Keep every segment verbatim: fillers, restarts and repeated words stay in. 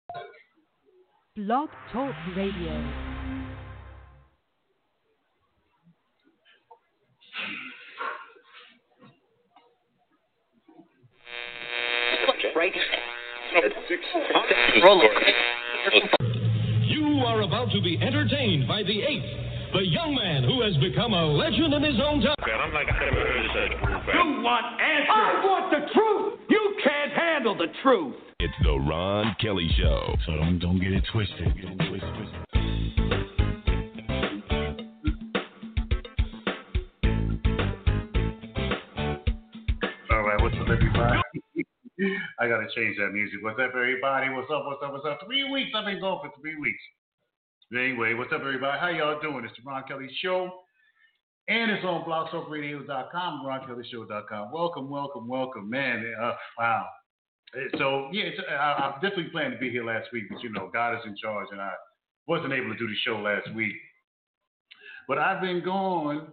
Blog Talk Radio. Right. You are about to be entertained by the eighth, the young man who has become a legend in his own time. I'm like, I never heard of such proof. You want answers? I want the truth. You can't handle the truth. It's the Ron Kelly Show. So don't don't get it twisted. Get it twisted. All right, what's up, everybody? I gotta change that music. What's up, everybody? What's up? What's up? What's up? Three weeks. I've been going for three weeks. Anyway, what's up, everybody? How y'all doing? It's the Ron Kelly Show, and it's on blog talk radio dot com, ron kelly show dot com. Welcome, welcome, welcome, man. Uh, wow. So yeah, it's, I, I definitely planned to be here last week, but you know, God is in charge, and I wasn't able to do the show last week. But I've been gone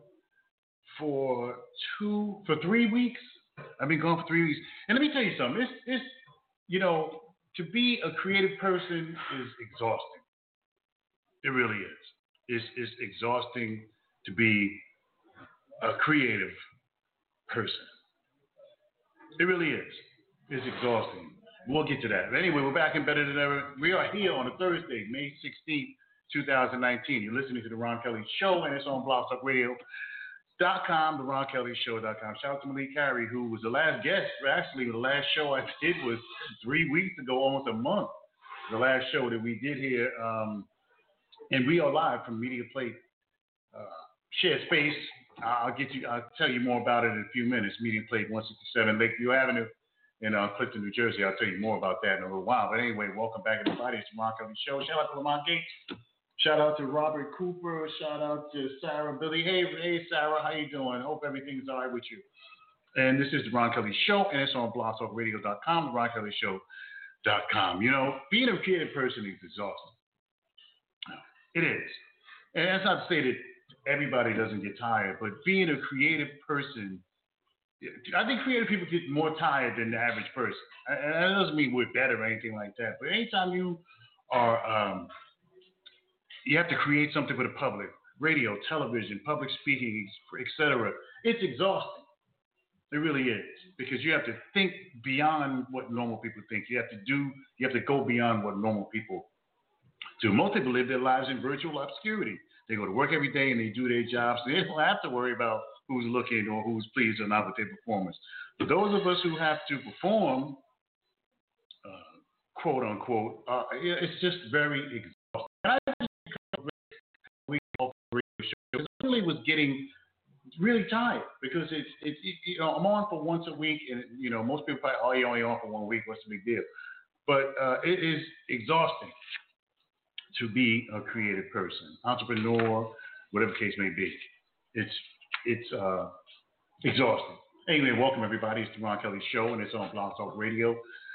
for two, for three weeks. I've been gone for three weeks, and let me tell you something. It's, it's, you know, to be a creative person is exhausting. It really is. It's, it's exhausting to be a creative person. It really is. It's exhausting. We'll get to that. But anyway, we're back and better than ever. We are here on a Thursday, May sixteenth, twenty nineteen. You're listening to the Ron Kelly Show, and it's on blog talk radio dot com, the ron kelly show dot com. Shout out to Malik Carey, who was the last guest. Actually, the last show I did was three weeks ago, almost a month. The last show that we did here. Um, and we are live from Media Plate uh, Shared Space. I'll get you. I'll tell you more about it in a few minutes. Media Plate one sixty-seven Lakeview Avenue in uh, Clifton, New Jersey. I'll tell you more about that in a little while. But anyway, welcome back, everybody. It's the Ron Kelly Show. Shout out to Lamont Gates. Shout out to Robert Cooper. Shout out to Sarah Billy. Hey, hey, Sarah, how you doing? Hope everything's all right with you. And this is the Ron Kelly Show, and it's on blog talk radio dot com, the ron kelly show dot com. You know, being a creative person is exhausting. It is. And that's not to say that everybody doesn't get tired, but being a creative person, I think creative people get more tired than the average person. And that doesn't mean we're better or anything like that. But anytime you are, um, you have to create something for the public, radio, television, public speaking, et cetera, it's exhausting. It really is. Because you have to think beyond what normal people think. You have to do, you have to go beyond what normal people do. Most people live their lives in virtual obscurity. They go to work every day and they do their jobs. So they don't have to worry about who's looking or who's pleased or not with their performance. But those of us who have to perform, uh, quote unquote, uh, it's just very exhausting. And I really was getting really tired because it's, it's it, you know, I'm on for once a week, and you know, most people probably, oh, you're only on for one week, what's the big deal? But uh, it is exhausting to be a creative person, entrepreneur, whatever the case may be. It's it's uh, exhausting. Anyway, welcome everybody. It's the Ron Kelly Show, and it's on blog talk radio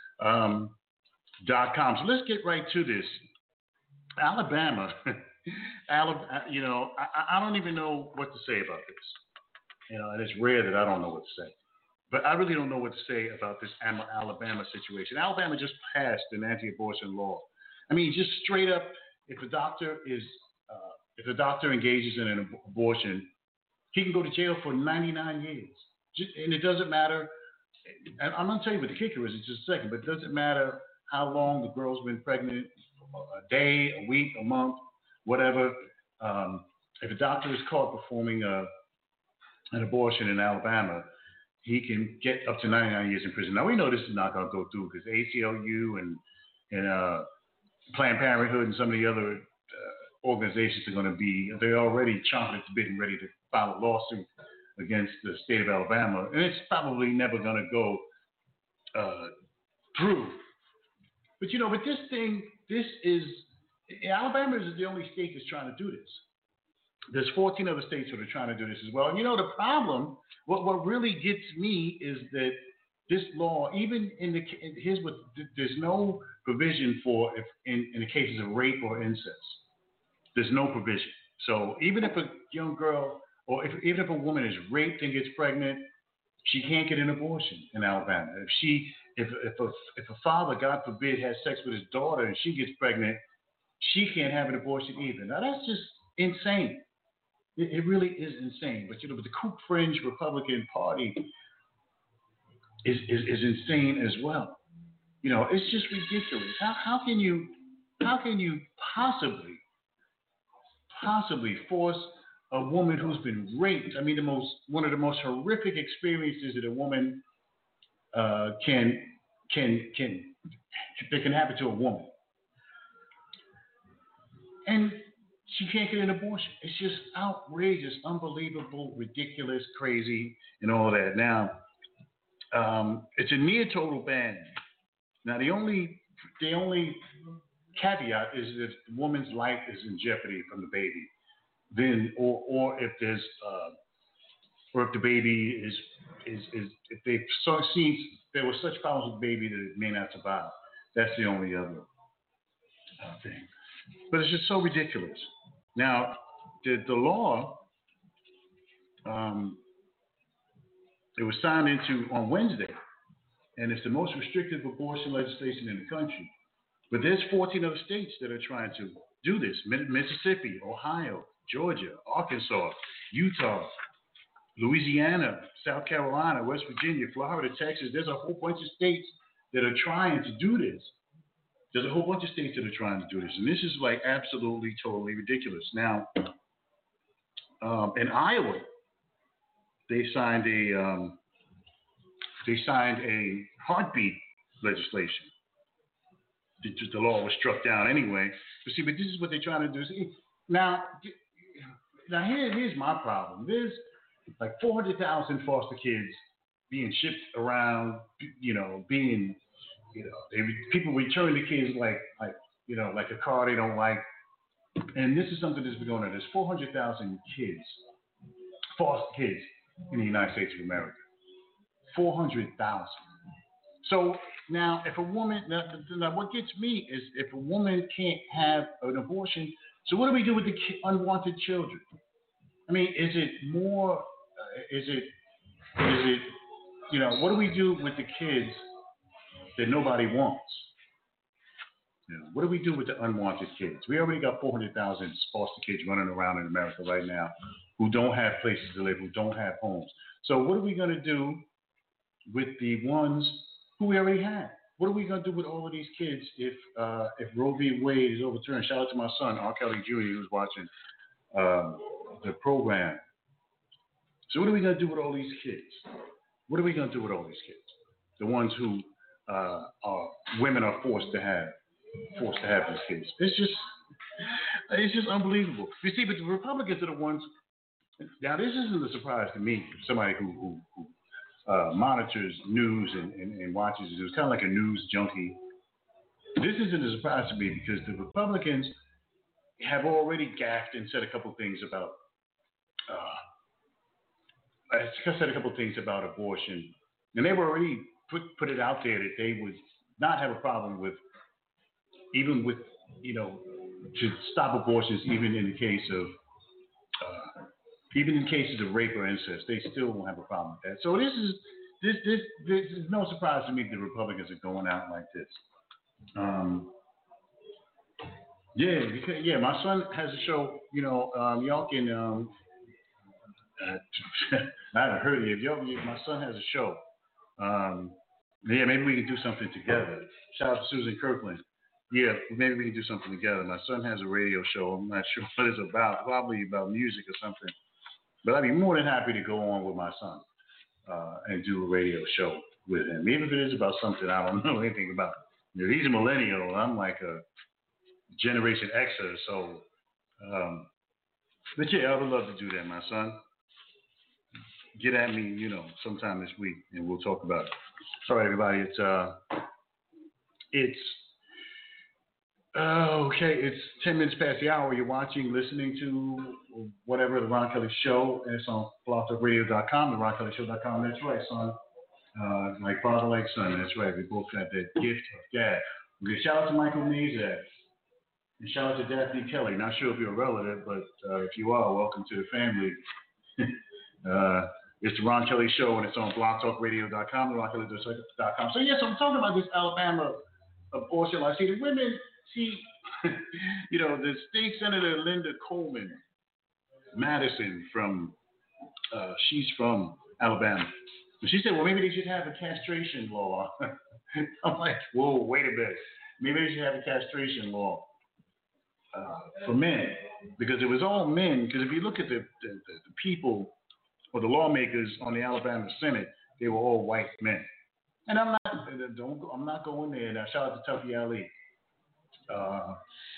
dot com. So let's get right to this. Alabama. Alabama, you know, I, I don't even know what to say about this. You know, and it's rare that I don't know what to say. But I really don't know what to say about this Alabama situation. Alabama just passed an anti-abortion law. I mean, just straight up, if a doctor is, uh, if a doctor engages in an ab- abortion, he can go to jail for ninety-nine years. Just, and it doesn't matter. And I'm going to tell you what the kicker is in just a second, but it doesn't matter how long the girl's been pregnant, a day, a week, a month, whatever. Um, if a doctor is caught performing a, an abortion in Alabama, he can get up to ninety-nine years in prison. Now, we know this is not going to go through because A C L U and, and uh, Planned Parenthood and some of the other uh, organizations are going to be, they're already chomping at the bit and ready to file a lawsuit against the state of Alabama. And it's probably never going to go uh, through. But, you know, but this thing, this is, Alabama is the only state that's trying to do this. There's fourteen other states that are trying to do this as well. And, you know, the problem, what, what really gets me is that this law, even in the, here's what, there's no provision for if in, in the cases of rape or incest. There's no provision. So even if a young girl, or if, even if a woman is raped and gets pregnant, she can't get an abortion in Alabama. If she, if if a if a father, God forbid, has sex with his daughter and she gets pregnant, she can't have an abortion either. Now that's just insane. It, it really is insane. But you know, but the kook fringe Republican Party is, is is insane as well. You know, it's just ridiculous. How how can you how can you possibly possibly force a woman who's been raped? I mean, the most one of the most horrific experiences that a woman uh, can can can that can happen to a woman, and she can't get an abortion. It's just outrageous, unbelievable, ridiculous, crazy, and all that. Now, um, it's a near total ban. Now, the only the only caveat is that the woman's life is in jeopardy from the baby. Then, or or if there's, uh, or if the baby is is is if they've seen there were such problems with the baby that it may not survive. That's the only other uh, thing. But it's just so ridiculous. Now, the the law, um, it was signed into on Wednesday, and it's the most restrictive abortion legislation in the country. But there's fourteen other states that are trying to do this: Mississippi, Ohio, Georgia, Arkansas, Utah, Louisiana, South Carolina, West Virginia, Florida, Texas. There's a whole bunch of states that are trying to do this. There's a whole bunch of states that are trying to do this. And this is like absolutely, totally ridiculous. Now, um, in Iowa, they signed a um, they signed a heartbeat legislation. The, the law was struck down anyway. But see, but this is what they're trying to do. See, now, now here, here's my problem. There's like four hundred thousand foster kids being shipped around, you know, being, you know, they, people return the kids like, like, you know, like a car they don't like. And this is something that's been going on. There's four hundred thousand kids, foster kids in the United States of America. four hundred thousand. So now, if a woman, now, now what gets me is if a woman can't have an abortion, so what do we do with the ki- unwanted children? I mean, is it more, uh, is it, is it, you know, what do we do with the kids that nobody wants? You know, what do we do with the unwanted kids? We already got four hundred thousand foster kids running around in America right now who don't have places to live, who don't have homes. So what are we going to do with the ones who we already have? What are we going to do with all of these kids if uh, if Roe v. Wade is overturned? Shout out to my son, R. Kelly Junior, who's watching um, the program. So what are we going to do with all these kids? What are we going to do with all these kids? The ones who uh, are women are forced to have, forced to have these kids. It's just, it's just unbelievable. You see, but the Republicans are the ones. Now, this isn't a surprise to me. Somebody who, who, who uh, monitors news and, and, and watches it. It was kind of like a news junkie. This isn't a surprise to me because the Republicans have already gaffed and said a couple things about. Uh, I said a couple things about abortion, and they were already put put it out there that they would not have a problem with, even with, you know, to stop abortions, even in the case of. Uh, Even in cases of rape or incest, they still won't have a problem with that. So this is this this this is no surprise to me that the Republicans are going out like this. Um, yeah, because, yeah, my son has a show. You know, um, y'all can. Um, uh, I haven't heard of it. Y'all, my son has a show. Um, yeah, maybe we can do something together. Shout out to Susan Kirkland. Yeah, maybe we can do something together. My son has a radio show. I'm not sure what it's about. Probably about music or something. But I'd be more than happy to go on with my son uh, and do a radio show with him, even if it is about something I don't know anything about. You know, he's a millennial. I'm like a Generation Xer. So, um, but yeah, I would love to do that, my son. Get at me, you know, sometime this week, and we'll talk about it. All right, everybody. It's uh, it's. Uh, okay, it's ten minutes past the hour. You're watching, listening to whatever, the Ron Kelly Show, and it's on blog talk radio dot com, the ron kelly show dot com. That's right, son. Uh, like father, like son. That's right. We both got that gift of dad. Okay, shout out to Michael Nazak. And shout out to Daphne Kelly. Not sure if you're a relative, but uh, if you are, welcome to the family. uh, It's the Ron Kelly Show, and it's on blog talk radio dot com, the ron kelly dot com. So, yes, I'm talking about this Alabama abortion law. See, the women, see, you know, the state senator Linda Coleman Madison from, uh, she's from Alabama. And she said, well, maybe they should have a castration law. I'm like, whoa, wait a minute. Maybe they should have a castration law uh, for men. Because it was all men. Because if you look at the, the, the, the people or the lawmakers on the Alabama Senate, they were all white men. And I'm not, don't, I'm not going there. Now, shout out to Tuffy Ali. Uh,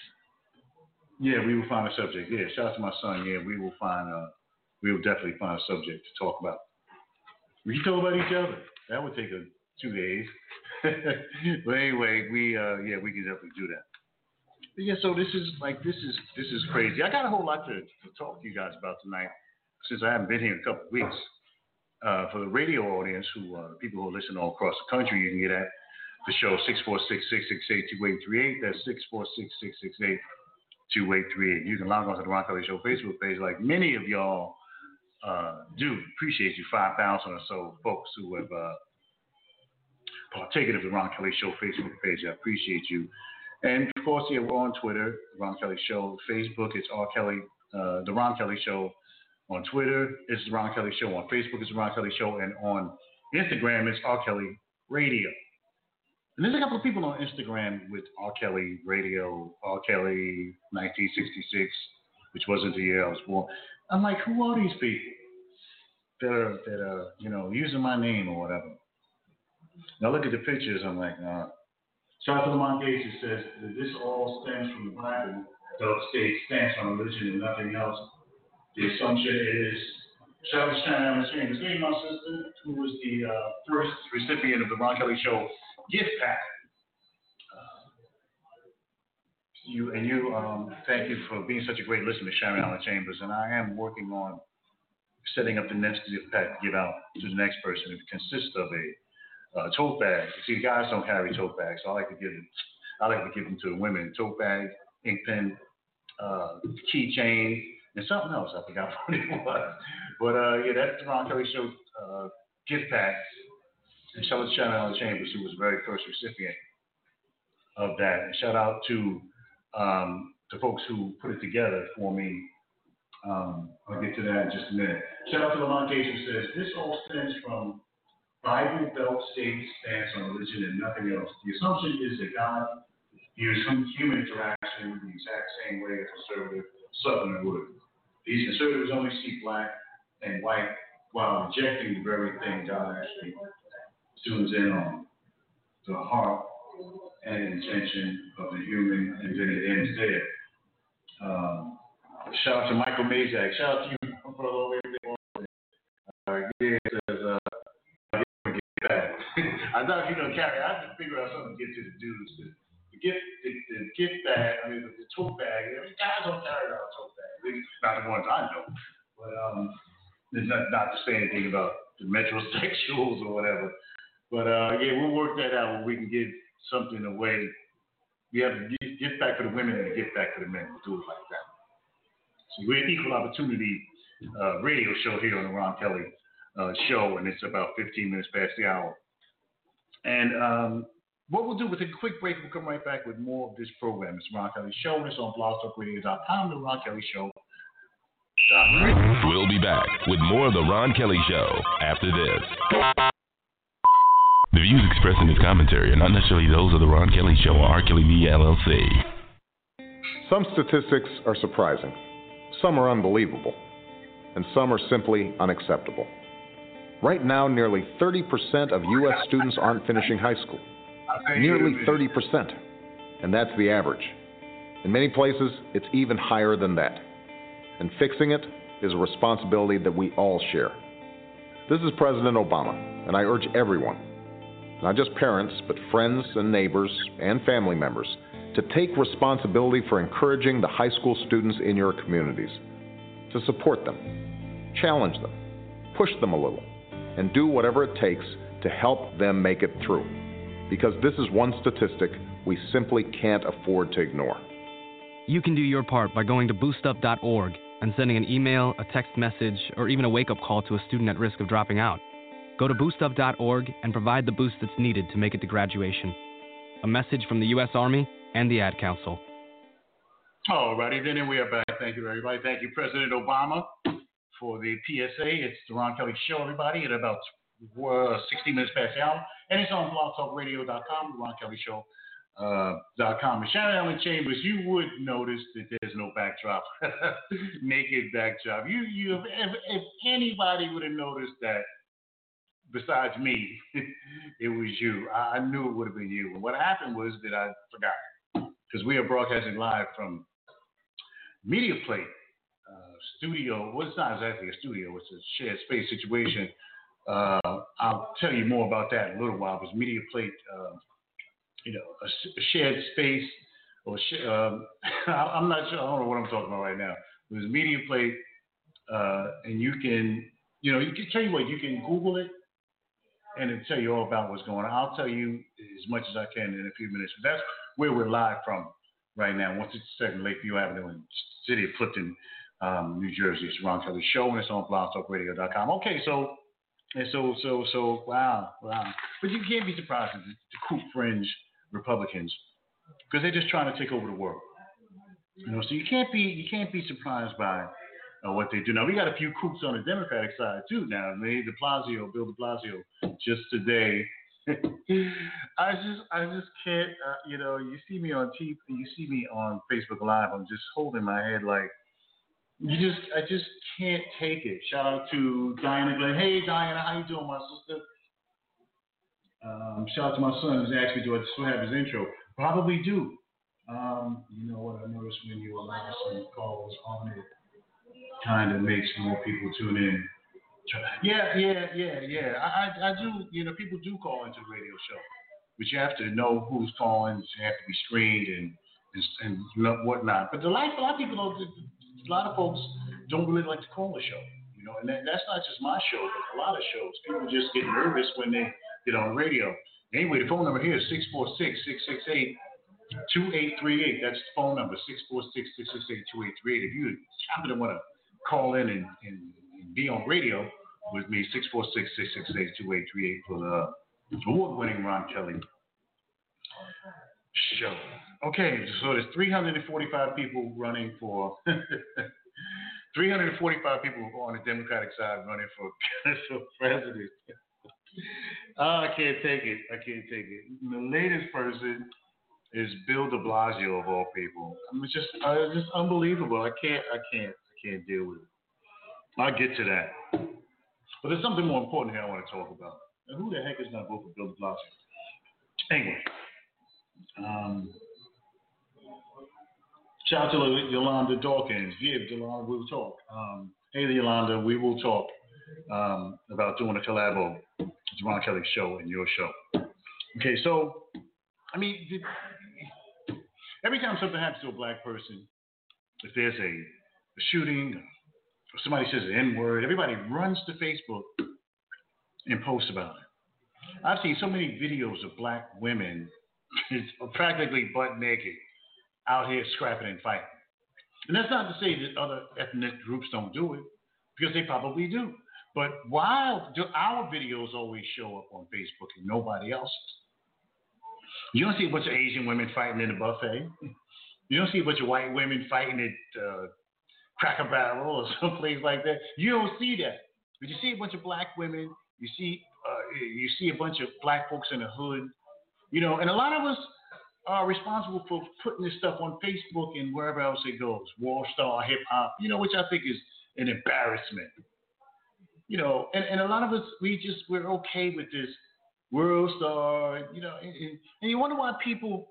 yeah, we will find a subject. Yeah, shout out to my son. Yeah, we will find, uh, we will definitely find a subject to talk about. We can talk about each other. That would take a, two days. But anyway, we, uh, yeah, we can definitely do that. But yeah, so this is like, this is, this is crazy. I got a whole lot to, to talk to you guys about tonight, since I haven't been here in a couple of weeks. Uh, for the radio audience, who uh, people who listen all across the country, you can get at the show six four six, six six eight, two eight three eight. That's six four six, six six eight, two eight three eight. You can log on to the Ron Kelly Show Facebook page, like many of y'all uh, do. Appreciate you, five thousand or so folks who have uh, partaken of the Ron Kelly Show Facebook page. I appreciate you. And of course, yeah, we're on Twitter, the Ron Kelly Show. Facebook, it's R. Kelly, uh, the Ron Kelly Show. On Twitter, it's the Ron Kelly Show. On Facebook, it's the Ron Kelly Show. And on Instagram, it's R. Kelly Radio. And there's a couple of people on Instagram with R. Kelly Radio, R. Kelly nineteen sixty-six, which wasn't the year I was born. I'm like, who are these people that are, that are you know, using my name or whatever? Now look at the pictures. I'm like, nah. Shout out to Lamont Gates, who says that this all stems from the Bible. The state stands on religion and nothing else. The assumption is, shout out to Shannon Chambers, hey, my sister, who was the uh, first recipient of the Ron Kelly Show gift pack. Uh, you and you, um, thank you for being such a great listener, Sharon Allen Chambers. And I am working on setting up the next gift pack to give out to the next person. It consists of a uh, tote bag. You see, guys don't carry tote bags, so I like to give them. I like to give them to the women. Tote bag, ink pen, uh, keychain. And something else, I forgot what it was. But uh, yeah, that's the Ron Kelly Show uh, gift pack. And shout out to Shannon Allen Chambers, who was the very first recipient of that. And shout out to um, the folks who put it together for me. Um, I'll get to that in just a minute. Shout out to Lamont Gates, who says, this all stems from Bible Belt State stance on religion and nothing else. The assumption is that God views human interaction the exact same way a conservative Southerner would. These conservatives only see black and white while rejecting the very thing God actually tunes in on, the heart and intention of the human, and then it ends there. Um, shout out to Michael Mazak. Shout out to you, brother, all the way uh, yeah, it says, uh, get back. I thought, you know, Carrie, I had to figure out something to get to the dudes. The, the gift, the, the gift bag, I mean, the, the tote bag, I mean, guys don't carry around a tote bag. At least not the ones I know. But um, it's not, not to say anything about the metrosexuals or whatever. But uh, yeah, we'll work that out where we can give something away. We have a gift back for the women and a gift back for the men. We'll do it like that. So we're an equal opportunity uh, radio show here on the Ron Kelly uh, Show, and it's about fifteen minutes past the hour. And um, what we'll do, with a quick break, we'll come right back with more of this program. It's the Ron Kelly Show, and it's on blog talk radio dot com, the Ron Kelly Show. We'll be back with more of the Ron Kelly Show after this. The views expressed in this commentary are not necessarily those of the Ron Kelly Show or R. Kelly Media, L L C. Some statistics are surprising, some are unbelievable, and some are simply unacceptable. Right now, nearly thirty percent of U S students aren't finishing high school. Nearly thirty percent. And that's the average. In many places, it's even higher than that. And fixing it is a responsibility that we all share. This is President Obama, and I urge everyone, not just parents, but friends and neighbors and family members, to take responsibility for encouraging the high school students in your communities, to support them, challenge them, push them a little, and do whatever it takes to help them make it through. Because this is one statistic we simply can't afford to ignore. You can do your part by going to boost up dot org and sending an email, a text message, or even a wake-up call to a student at risk of dropping out. Go to boost up dot org and provide the boost that's needed to make it to graduation. A message from the U S Army and the Ad Council. All righty, then, and we are back. Thank you, everybody. Thank you, President Obama, for the P S A. It's the Ron Kelly Show, everybody, at about uh, sixty minutes past the hour. And it's on blog talk radio dot com, the Ron Kelly Show. Uh, dot com. And Shannon Allen Chambers, you would notice that there's no backdrop, naked backdrop. You, you, if, if anybody would have noticed that, besides me, it was you. I, I knew it would have been you. And what happened was that I forgot, because we are broadcasting live from Media Plate uh, Studio. Well, it's not exactly a studio; it's a shared space situation. Uh, I'll tell you more about that in a little while. Because Media Plate. Uh, You know, a, a shared space, or sh- um, I'm not sure. I don't know what I'm talking about right now. There's a Media Plate, uh, and you can, you know, you can tell you what, you can Google it, and it'll tell you all about what's going on. I'll tell you as much as I can in a few minutes. But that's where we're live from right now. one sixty-seven Lakeview Avenue in the city of Clifton, um, New Jersey. It's Ron Kelly Show, and it's on blog talk radio dot com. Okay, so. And so, so, so, wow, wow. But you can't be surprised at the, the coop fringe Republicans, because they're just trying to take over the world. You know, so you can't be, you can't be surprised by uh, what they do. Now we got a few coops on the Democratic side too. Now, maybe De Blasio, Bill De Blasio, just today. I just, I just can't. Uh, you know, you see me on T V, you see me on Facebook Live. I'm just holding my head like. You just, I just can't take it. Shout out to Diana Glenn. Hey, Diana, how you doing, my sister? Um, shout out to my son who's asked me, do I still have his intro? Probably do. Um, you know what I noticed when you allow some calls on it, kind of makes more people tune in. Yeah, yeah, yeah, yeah. I, I, I do. You know, people do call into the radio show, but you have to know who's calling. You have to be screened and and, and whatnot. But the life, a lot of people don't. A lot of folks don't really like to call the show, you know, and that, that's not just my show, but a lot of shows. People just get nervous when they get on radio. Anyway, the phone number here is six four six, six six eight, two eight three eight. That's the phone number, six four six, six six eight, two eight three eight. If you happen to want to call in and, and, and be on radio with me, six four six, six six eight, two eight three eight for the award-winning Ron Kelly Show. Okay, so there's three hundred forty-five people running for three hundred forty-five people on the Democratic side running for, for president. oh, I can't take it. I can't take it. The latest person is Bill De Blasio of all people. I mean, it's just, uh, it's just unbelievable. I can't. I can't. I can't deal with it. I'll get to that. But there's something more important here I want to talk about. Now, who the heck is going to vote for Bill De Blasio? Anyway. Um, Shout out to Yolanda Dawkins. Yeah, Yolanda, we will talk. Um, hey, Yolanda, we will talk um, about doing a collabo. It's Ron Kelly Show and your show. Okay, so, I mean, every time something happens to a black person, if there's a, a shooting, or somebody says an N-word, everybody runs to Facebook and posts about it. I've seen so many videos of black women practically butt naked out here scrapping and fighting. And that's not to say that other ethnic groups don't do it, because they probably do. But why do our videos always show up on Facebook and nobody else's? You don't see a bunch of Asian women fighting in a buffet. You don't see a bunch of white women fighting at uh, Cracker Barrel or someplace like that. You don't see that. But you see a bunch of black women. You see, uh, you see a bunch of black folks in the hood. You know, and a lot of us are responsible for putting this stuff on Facebook and wherever else it goes. Wall Star, hip hop, you know, which I think is an embarrassment. You know, and, and a lot of us, we just, we're okay with this World Star, you know, and, and, and you wonder why people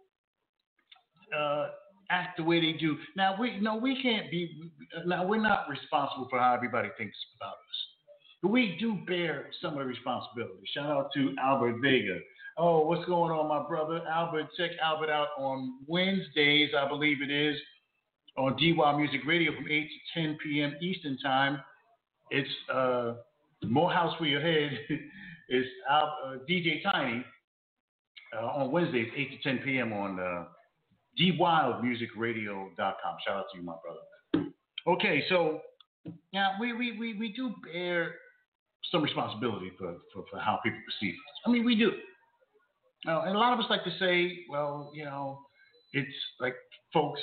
uh, act the way they do. Now, we no, we can't be, now we're not responsible for how everybody thinks about us. But we do bear some of the responsibility. Shout out to Albert Vega. Oh, what's going on, my brother? Albert, check Albert out on Wednesdays, I believe it is, on D Y Music Radio from eight to ten p.m. Eastern Time. It's uh, more house for your head. It's uh, D J Tiny uh, on Wednesdays, eight to ten p.m. on uh, D wild music radio dot com. Shout out to you, my brother. Okay, so now we, we, we, we do bear some responsibility for, for, for how people perceive us. I mean, we do. Uh, and a lot of us like to say, well, you know, it's like folks,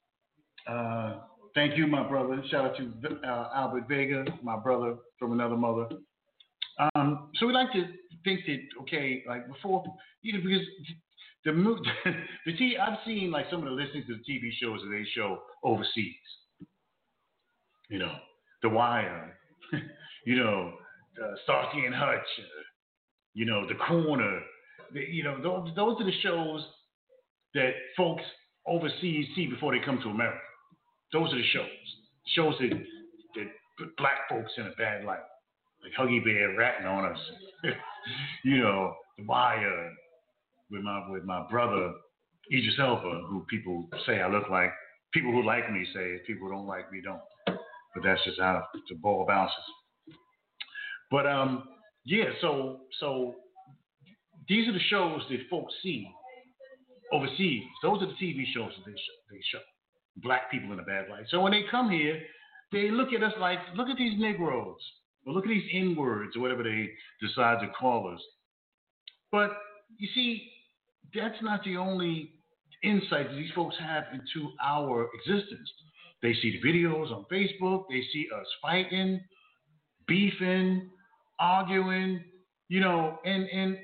uh, thank you, my brother. Shout out to uh, Albert Vega, my brother from another mother. Um, so we like to think that, okay, like before, you know, because the the T I've seen like some of the listings to the T V shows that they show overseas. You know, The Wire, you know, uh, Starsky and Hutch, uh, you know, The Corner. The, you know, those those are the shows that folks overseas see before they come to America. Those are the shows. Shows that that put black folks in a bad light, like Huggy Bear ratting on us. You know, The Wire with my with my brother Idris Elba, who people say I look like. People who like me say it. People who don't like me don't. But that's just how the ball bounces. But um, yeah. So so these are the shows that folks see overseas. Those are the T V shows that they show. They show black people in a bad light. So when they come here, they look at us like, look at these Negroes, or look at these N-words, or whatever they decide to call us. But you see, that's not the only insight that these folks have into our existence. They see the videos on Facebook. They see us fighting, beefing, arguing, you know, and and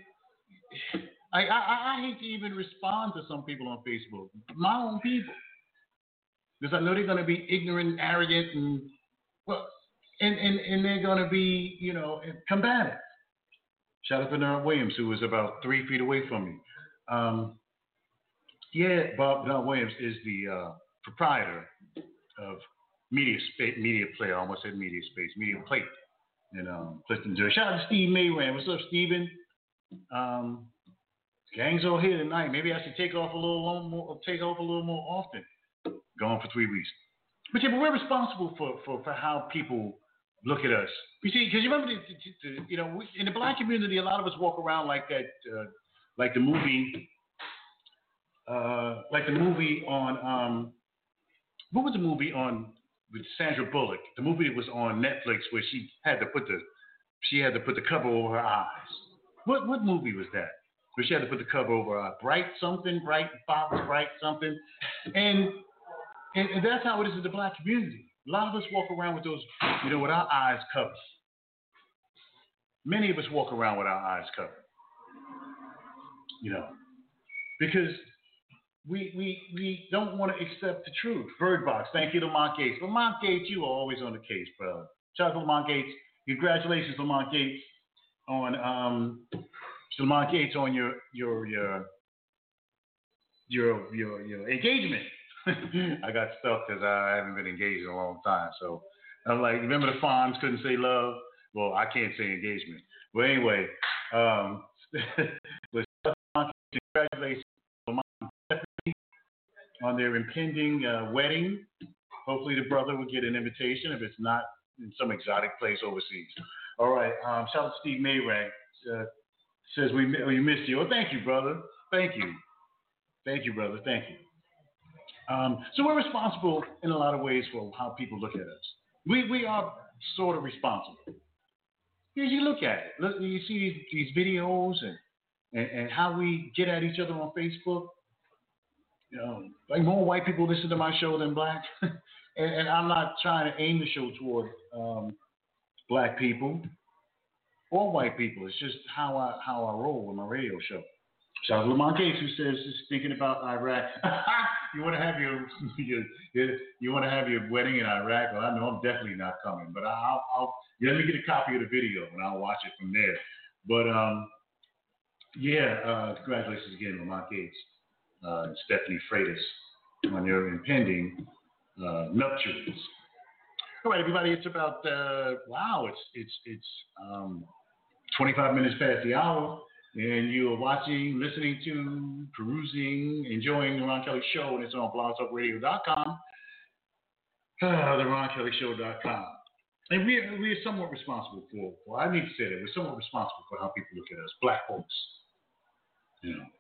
I, I, I hate to even respond to some people on Facebook, my own people, because I know they're going to be ignorant, arrogant, and well, and, and, and they're going to be, you know, combative. Shout out to Bernard Williams, who was about three feet away from me. Um, yeah, Bob Bernard Williams is the uh, proprietor of Media Space, Media Player. I almost said Media Space, Media Plate, in um, Clifton, Jersey. Shout out to Steve Mayran. What's up, Steven? Um, gang's all here tonight. Maybe I should take off a little more, take off a little more often. Gone for three weeks. But yeah, but we're responsible for, for, for how people look at us. You see, because you remember, the, the, the, you know, we, in the black community, a lot of us walk around like that, uh, like the movie, uh, like the movie on, um, what was the movie on with Sandra Bullock? The movie that was on Netflix where she had to put the, she had to put the cover over her eyes. What what movie was that? Where she had to put the cover over her eye. Bright something, Bright Fox, Bright something, and. And, and that's how it is in the black community. A lot of us walk around with those, you know, with our eyes covered. Many of us walk around with our eyes covered. You know, because we we we don't want to accept the truth. Bird Box, thank you, Lamont Gates. Lamont Gates, you are always on the case, brother. Shout out to Lamont Gates. Congratulations, Lamont Gates, on um, Lamont Gates on your your your your your, your engagement. I got stuck because I haven't been engaged in a long time. So I'm like, remember the Fonz couldn't say love? Well, I can't say engagement. But anyway, um, but congratulations on their impending uh, wedding. Hopefully the brother will get an invitation if it's not in some exotic place overseas. All right. Um, shout out to Steve Mayrag. Uh, says we, we missed you. Oh, thank you, brother. Thank you. Thank you, brother. Thank you. Um, so we're responsible in a lot of ways for how people look at us. We we are sort of responsible. Because you look at it. Look, you see these, these videos and, and, and how we get at each other on Facebook. You know, like more white people listen to my show than black. and, and I'm not trying to aim the show toward um, black people or white people. It's just how I how I roll with my radio show. Shout out to Lamont Gates, who says he's thinking about Iraq. You want to have your, your you want to have your wedding in Iraq? Well, I know I'm definitely not coming, but I'll, I'll let me get a copy of the video and I'll watch it from there. But um, yeah, uh, congratulations again, Lamont Gates uh, and Stephanie Freitas on your impending uh, nuptials. All right, everybody, it's about uh, wow, it's it's it's um, twenty-five minutes past the hour. And you are watching, listening to, perusing, enjoying the Ron Kelly Show, and it's on blog talk radio dot com, uh, the ron kelly show dot com. And we are, we are somewhat responsible for, well, I need to say that, we're somewhat responsible for how people look at us, black folks. You know,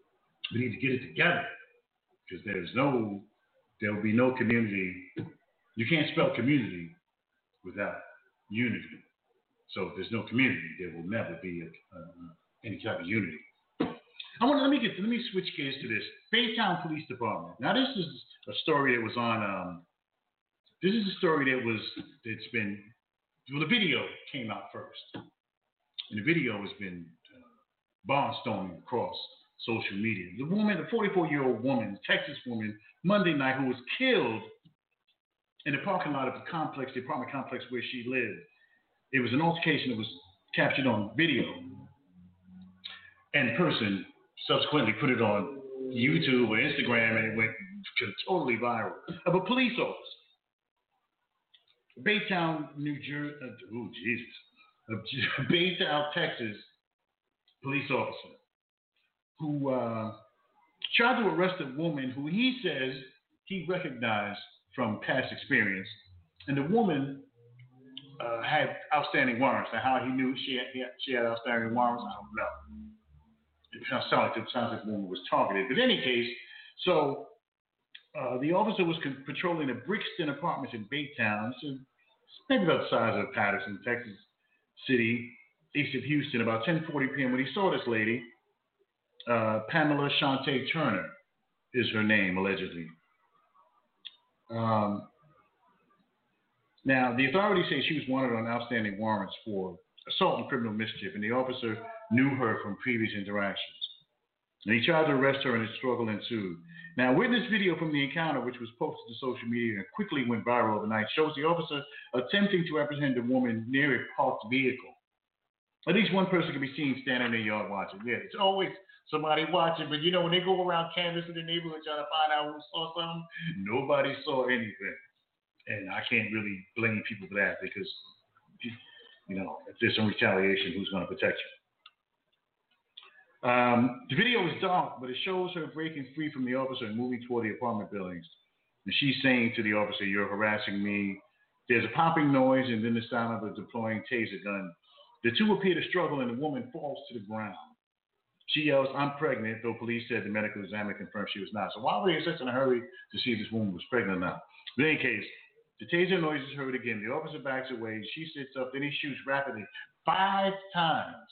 we need to get it together, because there's no, there will be no community You can't spell community without unity. So if there's no community, there will never be a, uh, any type of unity. I want to let me get let me switch gears to this Baytown Police Department. Now this is a story that was on. Um, this is a story that was that's been. Well, the video came out first, and the video has been uh, barnstorming across social media. The woman, the forty-four-year-old woman, Texas woman, Monday night, who was killed in the parking lot of the complex, the apartment complex where she lived. It was an altercation that was captured on video, and the person subsequently put it on YouTube or Instagram, and it went totally viral, of a police officer. Baytown, New Jersey, uh, oh, Jesus, a Baytown, Texas police officer who uh, tried to arrest a woman who he says he recognized from past experience. And the woman uh, had outstanding warrants. Now, how he knew she had, she had outstanding warrants, I don't know. It sounds like, it sounds like the woman was targeted. But in any case, so uh, the officer was con- patrolling the Brixton Apartments in Baytown. It's maybe about the size of Patterson, Texas City, east of Houston, about ten forty p.m. when he saw this lady, uh, Pamela Shante Turner is her name, allegedly. Um, now, the authorities say she was wanted on outstanding warrants for assault and criminal mischief, and the officer knew her from previous interactions. And he tried to arrest her, and a struggle ensued. Now, witness video from the encounter, which was posted to social media and quickly went viral overnight, shows the officer attempting to apprehend a woman near a parked vehicle. At least one person can be seen standing in their yard watching. Yeah, it's always somebody watching, but you know, when they go around canvassing the neighborhood trying to find out who saw something, nobody saw anything. And I can't really blame people for that because, you know, if there's some retaliation, who's going to protect you? Um, the video is dark, but it shows her breaking free from the officer and moving toward the apartment buildings. And she's saying to the officer, "You're harassing me." There's a popping noise and then the sound of a deploying taser gun. The two appear to struggle and the woman falls to the ground. She yells, "I'm pregnant," though police said the medical examiner confirmed she was not. So why were they in such a hurry to see if this woman was pregnant or not? But in any case, the taser noise is heard again. The officer backs away. She sits up. Then he shoots rapidly five times.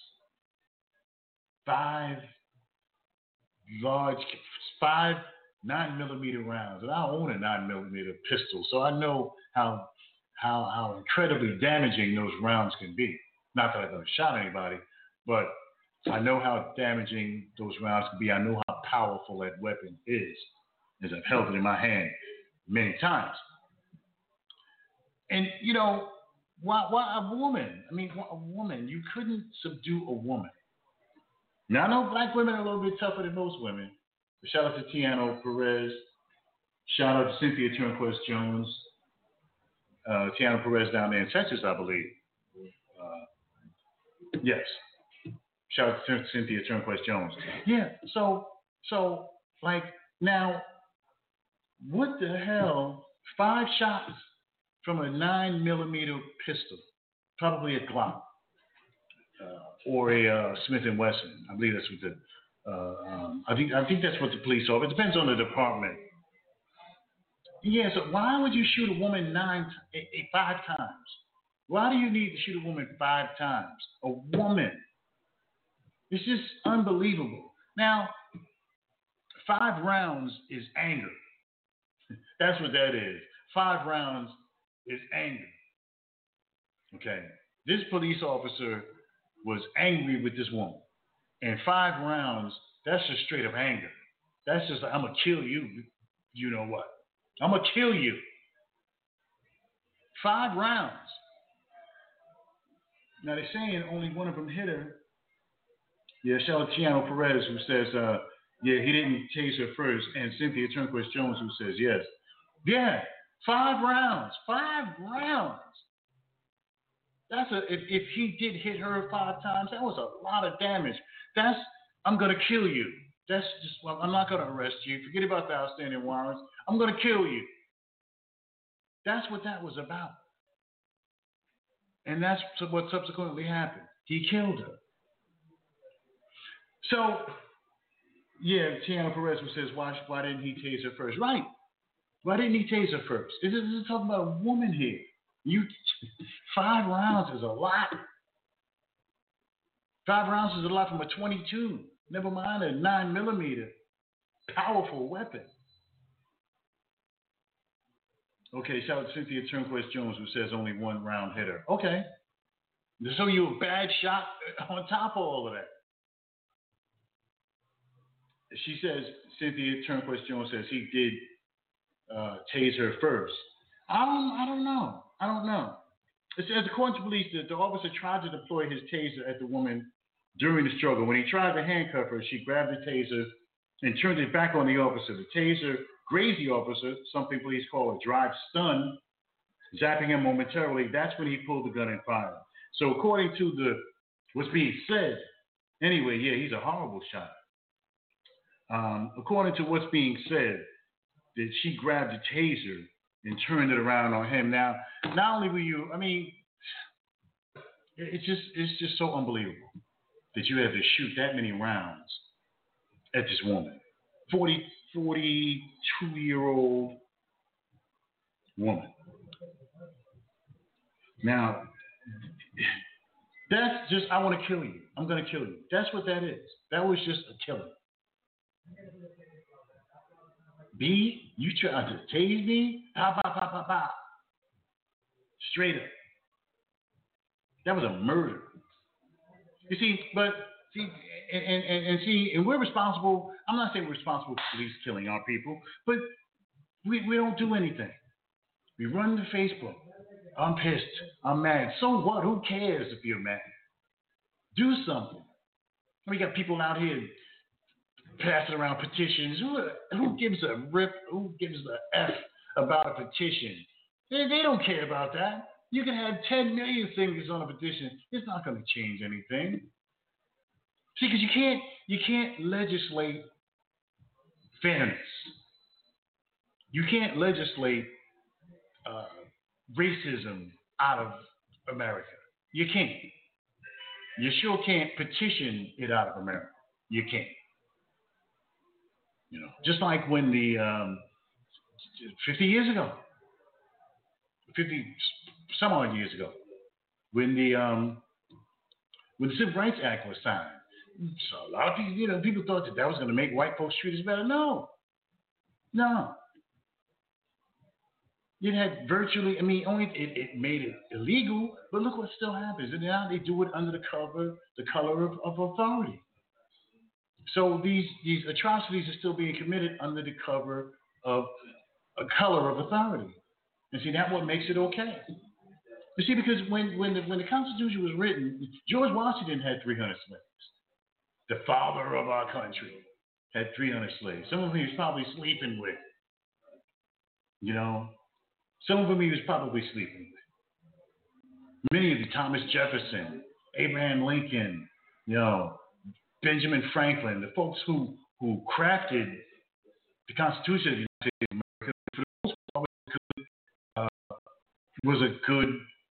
Five large, five nine millimeter rounds. And I own a nine millimeter pistol, so I know how how how incredibly damaging those rounds can be. Not that I've ever shot anybody, but I know how damaging those rounds can be. I know how powerful that weapon is, as I've held it in my hand many times. And, you know, why, why a woman? I mean, a woman, you couldn't subdue a woman. Now, I know black women are a little bit tougher than most women. But shout out to Tiano Perez. Shout out to Cynthia Turnquest Jones. Uh, Tiano Perez down there in Texas, I believe. Uh, yes. Shout out to Cynthia Turnquest Jones. Yeah, so, so, like, now, what the hell? Five shots from a nine millimeter pistol, probably a Glock, uh, or a uh, Smith and Wesson. I believe that's what the, uh, um, I think I think that's what the police are. It depends on the department. Yeah, so why would you shoot a woman nine, eight, eight, five times? Why do you need to shoot a woman five times? A woman. It's just unbelievable. Now, five rounds is anger. That's what that is. Five rounds is anger. Okay. This police officer was angry with this woman. And five rounds, that's just straight up anger. That's just like, I'm going to kill you. You know what? I'm going to kill you. Five rounds. Now, they're saying only one of them hit her. Yeah, shout out to Tiano Perez, who says, uh, yeah, he didn't tase her first. And Cynthia Turnquest Jones, who says, yes. Yeah, five rounds. Five rounds. That's a, if, if he did hit her five times, that was a lot of damage. That's, I'm going to kill you. That's just, well, I'm not going to arrest you. Forget about the outstanding warrants. I'm going to kill you. That's what that was about. And that's what subsequently happened. He killed her. So, yeah, Tiano Perez who says, why, why didn't he tase her first? Right. Why didn't he tase her first? This is, this is talking about a woman here. You, five rounds is a lot. Five rounds is a lot from a twenty-two. Never mind a nine millimeter powerful weapon. Okay, shout out to Cynthia Turnquist Jones, who says only one round hit her. Okay. So you're a bad shot on top of all of that. She says, Cynthia Turnquist Jones says he did uh, tase her first. I don't, I don't know. I don't know. It says, according to police, that the officer tried to deploy his taser at the woman during the struggle. When he tried to handcuff her, she grabbed the taser and turned it back on the officer. The taser grazed the officer, something police call a drive stun, zapping him momentarily. That's when he pulled the gun and fired. So according to the what's being said, anyway, yeah, he's a horrible shot. Um, according to what's being said, that she grabbed the taser and turned it around on him. Now, not only were you, I mean, it's just it's just so unbelievable that you have to shoot that many rounds at this woman, forty, forty-two-year-old woman. Now, that's just, I want to kill you. I'm going to kill you. That's what that is. That was just a killing. B, you tried to tase me? Pow, pow, pow, pow, pow. Straight up. That was a murder. You see, but, see, and, and, and see, and we're responsible. I'm not saying we're responsible for police killing our people, but we, we don't do anything. We run to Facebook. I'm pissed. I'm mad. So what? Who cares if you're mad? Do something. We got people out here passing around petitions. Who, who gives a rip? Who gives a F about a petition? They, they don't care about that. You can have ten million signatures on a petition. It's not going to change anything. See, because you can't, you can't legislate fairness. You can't legislate uh, racism out of America. You can't. You sure can't petition it out of America. You can't. You know, just like when the um, fifty years ago, fifty some odd years ago, when the um, when the Civil Rights Act was signed, so a lot of people, you know, people thought that that was going to make white folks treat us better. No, no. It had virtually, I mean, only it, it made it illegal, but look what still happens. And now they do it under the cover, the color of, of authority. So these these atrocities are still being committed under the cover of a color of authority. And see, that's what makes it okay. You see, because when when the, when the Constitution was written, George Washington had three hundred slaves. The father of our country had three hundred slaves. Some of them he was probably sleeping with. You know, some of them he was probably sleeping with. Many of them, Thomas Jefferson, Abraham Lincoln, you know, Benjamin Franklin, the folks who, who crafted the Constitution of the United States of America, for the most part, was a good, uh, was a good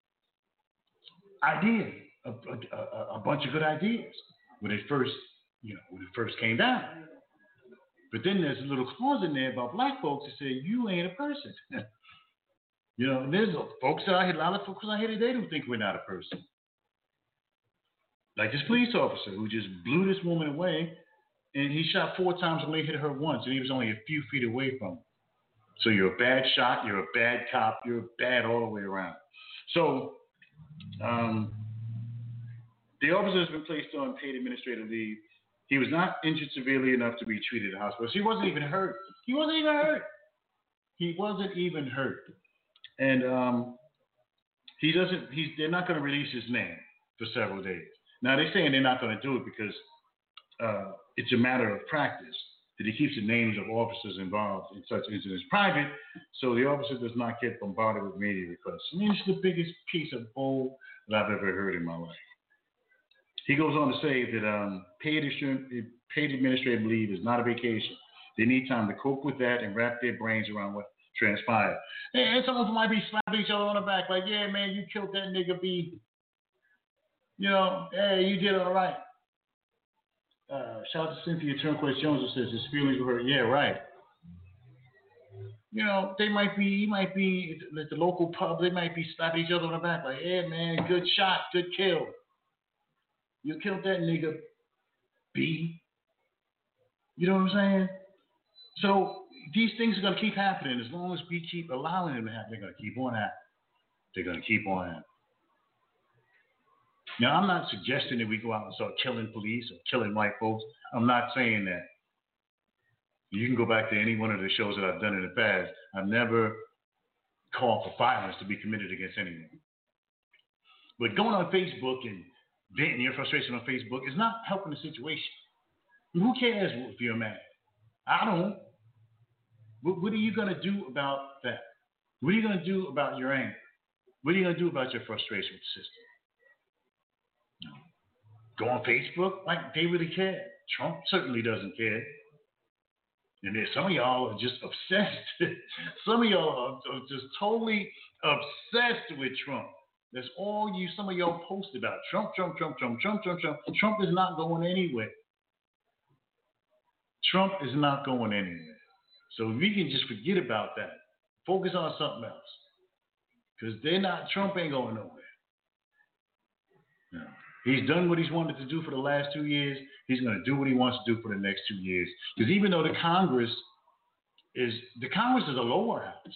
idea, a, a, a bunch of good ideas when it first, you know, when it first came down. But then there's a little clause in there about black folks that say you ain't a person. You know, and there's folks out here, a lot of folks out here today who think we're not a person. Like this police officer who just blew this woman away, and he shot four times and only hit her once, and he was only a few feet away from her. So you're a bad shot, you're a bad cop, you're bad all the way around. So um, the officer has been placed on paid administrative leave. He was not injured severely enough to be treated at the hospital. So he wasn't even hurt. He wasn't even hurt. He wasn't even hurt. And um, he doesn't. He's. They're not going to release his name for several days. Now they're saying they're not going to do it because uh, it's a matter of practice that he keeps the names of officers involved in such incidents private, so the officer does not get bombarded with media requests. I mean, it's the biggest piece of bull that I've ever heard in my life. He goes on to say that um, paid, paid administrative leave is not a vacation. They need time to cope with that and wrap their brains around what transpired. And some of them might be slapping each other on the back, like, yeah, man, you killed that nigga B. You know, hey, you did all right. Uh, shout out to Cynthia Turnquist Jones who says his feelings were hurt. Yeah, right. You know, they might be, he might be at the local pub, they might be slapping each other on the back like, hey, man, good shot, good kill. You killed that nigga, B. You know what I'm saying? So these things are going to keep happening. As long as we keep allowing them to happen, they're going to keep on happening. They're going to keep on happening. Now, I'm not suggesting that we go out and start killing police or killing white folks. I'm not saying that. You can go back to any one of the shows that I've done in the past. I've never called for violence to be committed against anyone. But going on Facebook and venting your frustration on Facebook is not helping the situation. Who cares if you're mad? I don't. What, what are you going to do about that? What are you going to do about your anger? What are you going to do about your frustration with the system? Go on Facebook? Like, they really care. Trump certainly doesn't care. And then some of y'all are just obsessed. Some of y'all are just totally obsessed with Trump. That's all you, some of y'all post about. Trump, Trump, Trump, Trump, Trump, Trump, Trump. Trump is not going anywhere. Trump is not going anywhere. So we can just forget about that. Focus on something else. Because they're not, Trump ain't going nowhere. No. He's done what he's wanted to do for the last two years. He's going to do what he wants to do for the next two years. Because even though the Congress is, the Congress is a lower house.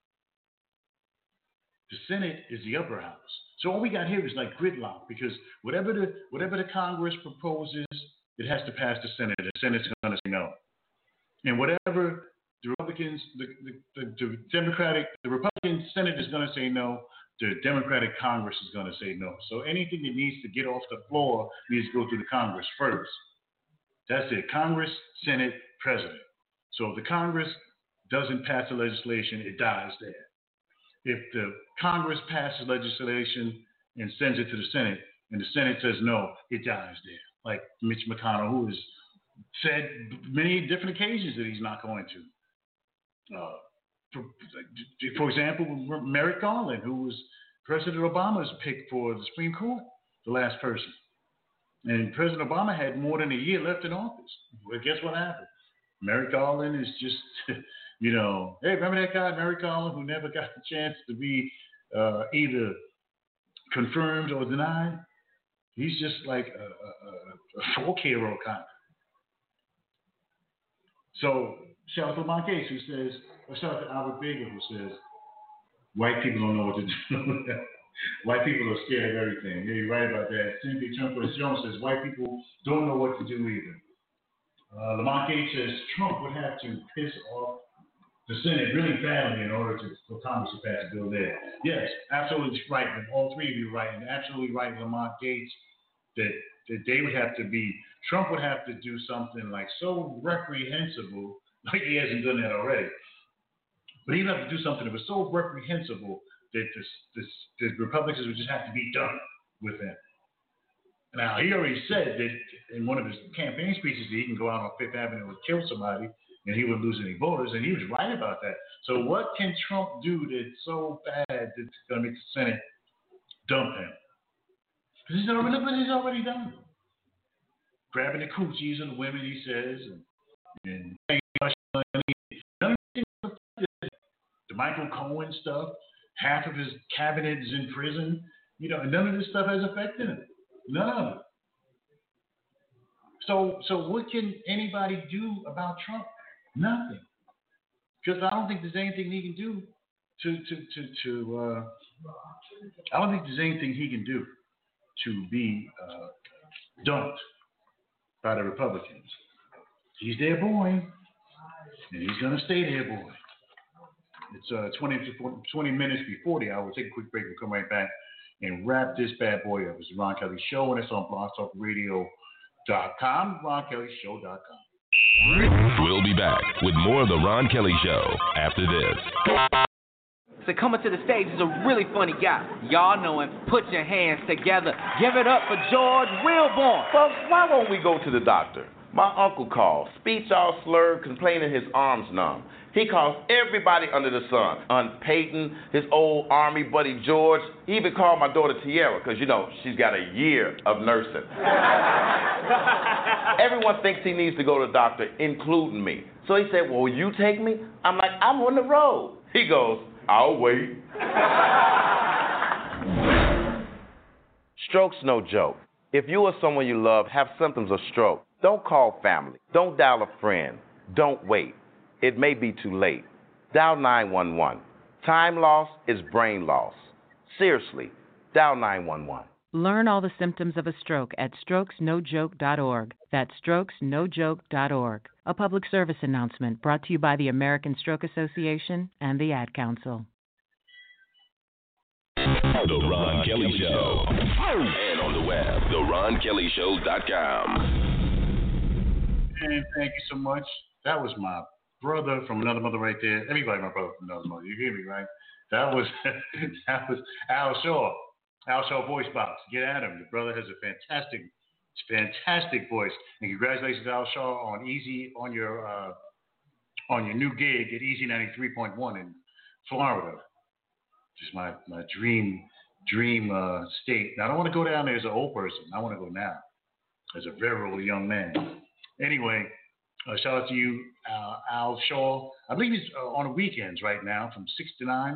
The Senate is the upper house. So all we got here is like gridlock, because whatever the whatever the Congress proposes, it has to pass the Senate. The Senate's going to say no. And whatever the Republicans, the, the, the, the Democratic, the Republican Senate is going to say no, the Democratic Congress is going to say no. So anything that needs to get off the floor needs to go through the Congress first. That's it. Congress, Senate, President. So if the Congress doesn't pass the legislation, it dies there. If the Congress passes legislation and sends it to the Senate, and the Senate says no, it dies there. Like Mitch McConnell, who has said many different occasions that he's not going to. Uh, for, for example, Merrick Garland, who was President Obama's pick for the Supreme Court, the last person. And President Obama had more than a year left in office. Well, guess what happened? Merrick Garland is just, you know, hey, remember that guy, Merrick Garland, who never got the chance to be uh, either confirmed or denied? He's just like a, a, a folk hero kind of. So, shout out to Lamont Gates, who says, or shout out to Albert Baker, who says, white people don't know what to do. White people are scared of everything. Yeah, you're right about that. Cynthia Trump Jones says, white people don't know what to do either. Uh, Lamont Gates says, Trump would have to piss off the Senate really badly in order to, for Congress to pass a bill there. Yes, absolutely right. And all three of you are right. And absolutely right, Lamont Gates, that, that they would have to be, Trump would have to do something like so reprehensible, like he hasn't done that already. But he would have to do something that was so reprehensible that this, this, the Republicans would just have to be done with him. Now, he already said that in one of his campaign speeches that he can go out on Fifth Avenue and kill somebody and he wouldn't lose any voters, and he was right about that. So what can Trump do that's so bad that's going to make the Senate dump him? Because he's already, look what he's already done. Grabbing the coochies of the women, he says, and, and none of these things, the Michael Cohen stuff, half of his cabinet is in prison, you know, and none of this stuff has affected him. None of it. So, so what can anybody do about Trump? Nothing. Because I don't think there's anything he can do to, to, to, to uh, I don't think there's anything he can do to be uh, dumped by the Republicans. He's their boy, and he's going to stay their boy. It's uh, twenty, twenty minutes before the hour. We'll take a quick break. We'll come right back and wrap this bad boy up. It's the Ron Kelly Show, and it's on blog talk radio dot com, ron kelly show dot com. We'll be back with more of the Ron Kelly Show after this. So coming to the stage is a really funny guy. Y'all know him. Put your hands together. Give it up for George Wilborn. Folks, why won't we go to the doctor? My uncle called, speech all slurred, complaining his arms numb. He calls everybody under the sun. Aunt Peyton, his old Army buddy George. He even called my daughter Tiara because, you know, she's got a year of nursing. Everyone thinks he needs to go to the doctor, including me. So he said, well, will you take me? I'm like, I'm on the road. He goes, I'll wait. Stroke's no joke. If you or someone you love have symptoms of stroke, don't call family. Don't dial a friend. Don't wait. It may be too late. Dial nine one one. Time loss is brain loss. Seriously, dial nine one one. Learn all the symptoms of a stroke at strokes no joke dot org. That's strokes no joke dot org. A public service announcement brought to you by the American Stroke Association and the Ad Council. The Ron Kelly Show. And on the web, the ron kelly show dot com. And thank you so much. That was my brother from another mother right there. Everybody, my brother from another mother. You hear me, right? That was that was Al Shaw. Al Shaw Voice Box. Get at him. The brother has a fantastic, fantastic voice. And congratulations, Al Shaw, on Easy on your uh, on your new gig at Easy ninety-three point one in Florida. Just my my dream dream uh, state. Now, I don't want to go down there as an old person. I want to go now as a very old young man. Anyway, uh, shout out to you, uh, Al Shaw. I believe he's uh, on the weekends right now from six to nine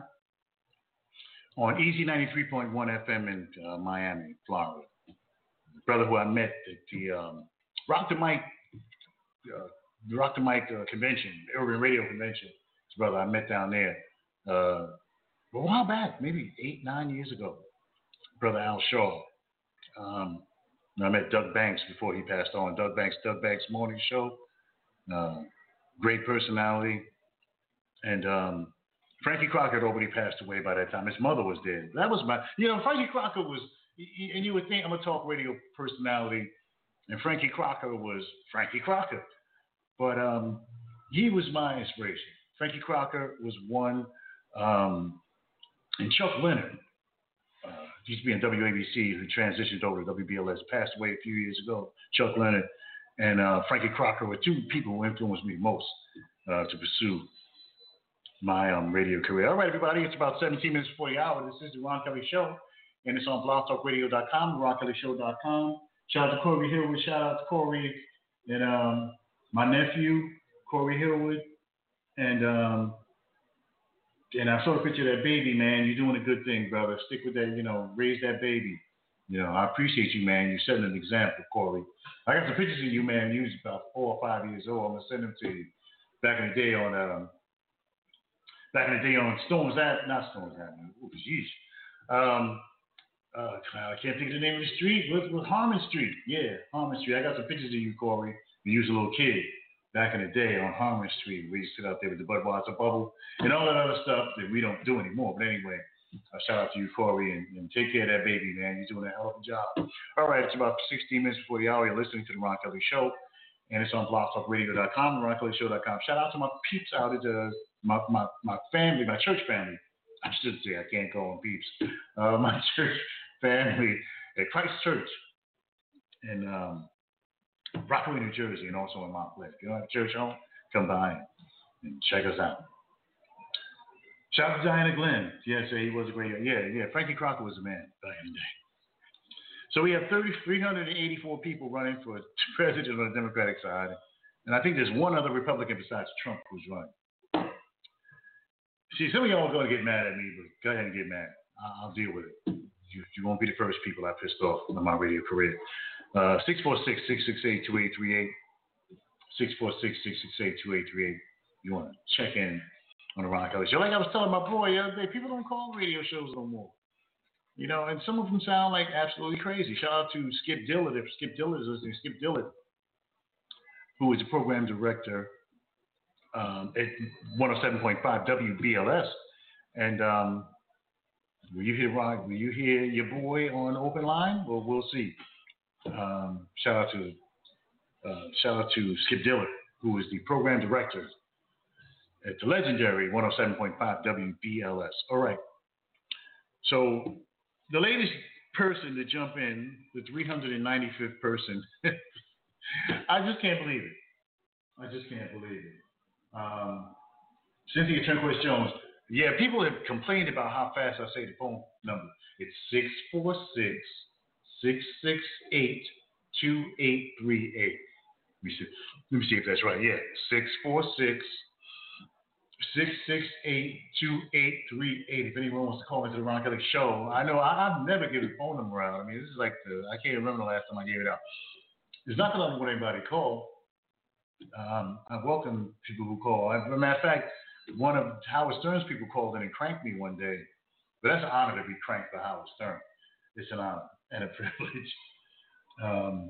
on Easy ninety-three point one F M in uh, Miami, Florida. The brother who I met at the um, Rock the Mic, uh, the Rock the Mic uh, convention, Urban Radio convention. His brother I met down there uh, a while back, maybe eight, nine years ago. Brother Al Shaw. Um, I met Doug Banks before he passed on. Doug Banks, Doug Banks Morning Show. Uh, great personality. And um, Frankie Crocker had already passed away by that time. His mother was dead. That was my, you know, Frankie Crocker was, and you would think I'm a talk radio personality, and Frankie Crocker was Frankie Crocker. But um, he was my inspiration. Frankie Crocker was one, um, and Chuck Leonard, uh, used to be in W A B C, who transitioned over to W B L S, passed away a few years ago. Chuck Leonard and uh, Frankie Crocker were two people who influenced me most uh, to pursue my um, radio career. All right, everybody, it's about seventeen minutes before the hour. This is the Ron Kelly Show, and it's on blog talk radio dot com, ron kelly show dot com. Shout out to Corey Hillwood. Shout out to Corey and um, my nephew, Corey Hillwood. And um, and I saw a picture of that baby, man. You're doing a good thing, brother. Stick with that, you know, raise that baby. You know, I appreciate you, man. You're setting an example, Corey. I got some pictures of you, man. You was about four or five years old. I'm going to send them to you. Back in the day on, um, back in the day on Storms Avenue, not Storms Avenue. Oh, jeez. Um, uh, I can't think of the name of the street. With, with Harmon Street. Yeah, Harmon Street. I got some pictures of you, Corey, when you was a little kid. Back in the day on Harmon Street, we used to sit out there with the Budweiser bubble and all that other stuff that we don't do anymore. But anyway, uh, shout out to you, Corey, and, and take care of that baby, man. You're doing a hell of a job. All right, it's about sixteen minutes before the hour. You're listening to the Ron Kelly Show, and it's on blog talk radio dot com, ron kelly show dot com. Shout out to my peeps out at the, my, my, my family, my church family. I should say I can't call them peeps. Uh, my church family at Christ Church. And, um, Rockaway, New Jersey, and also in Montclair. If you don't have a church home, come by and check us out. Shout out to Diana Glenn. Yes, he was a great, yeah, yeah. Frankie Crocker was a man back in the day. So we have three hundred eighty-four people running for president on the Democratic side. And I think there's one other Republican besides Trump who's running. See, some of y'all are going to get mad at me, but go ahead and get mad. I'll deal with it. You, you won't be the first people I pissed off in my radio career. Uh, six four six, six six eight, two eight three eight. six four six, six six eight, two eight three eight. You want to check in on the Ron Kelly Show. Like I was telling my boy the other day, people don't call radio shows no more. You know, and some of them sound like absolutely crazy. Shout out to Skip Dillard. If Skip Dillard is listening, Skip Dillard, who is the program director um, at one oh seven point five W B L S. And um, will you hear Ron, will you hear your boy on Open Line? Well, we'll see. Um, shout out to uh, shout out to Skip Dillard, who is the program director at the legendary one oh seven point five W B L S. All right. So the latest person to jump in, the three hundred ninety-fifth person, I just can't believe it. I just can't believe it. Um, Cynthia Turnquist Jones. Yeah, people have complained about how fast I say the phone number. It's six four six, six six eight, two eight three eight. Let me see. Let me see if that's right. Yeah, six four six, six six eight, two eight three eight. If anyone wants to call into the Ron Kelly Show, I know I, I've never given a phone number out. I mean, this is like the, I can't remember the last time I gave it out. It's not that I don't want anybody to call. Um, I welcome people who call. As a matter of fact, one of Howard Stern's people called in and cranked me one day. But that's an honor to be cranked by Howard Stern. It's an honor and a privilege. Um,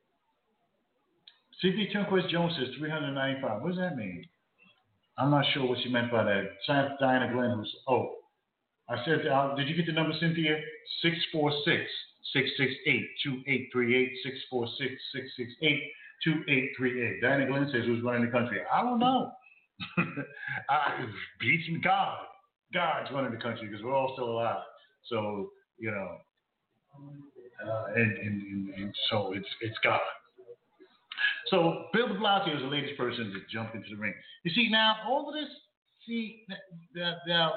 C P Turnquist Jones says three hundred ninety-five. What does that mean? I'm not sure what she meant by that. Diana Glenn, who's, oh, I said, uh, did you get the number, Cynthia? six four six, six six eight, two eight three eight, six four six, six six eight, two eight three eight. Diana Glenn says, who's running the country? I don't know. I, beats me, God. God's running the country because we're all still alive. So, you know, uh, and, and, and, and so it's it's God. So Bill de Blasio is the latest person to jump into the ring. You see, now, all of this, see, now, now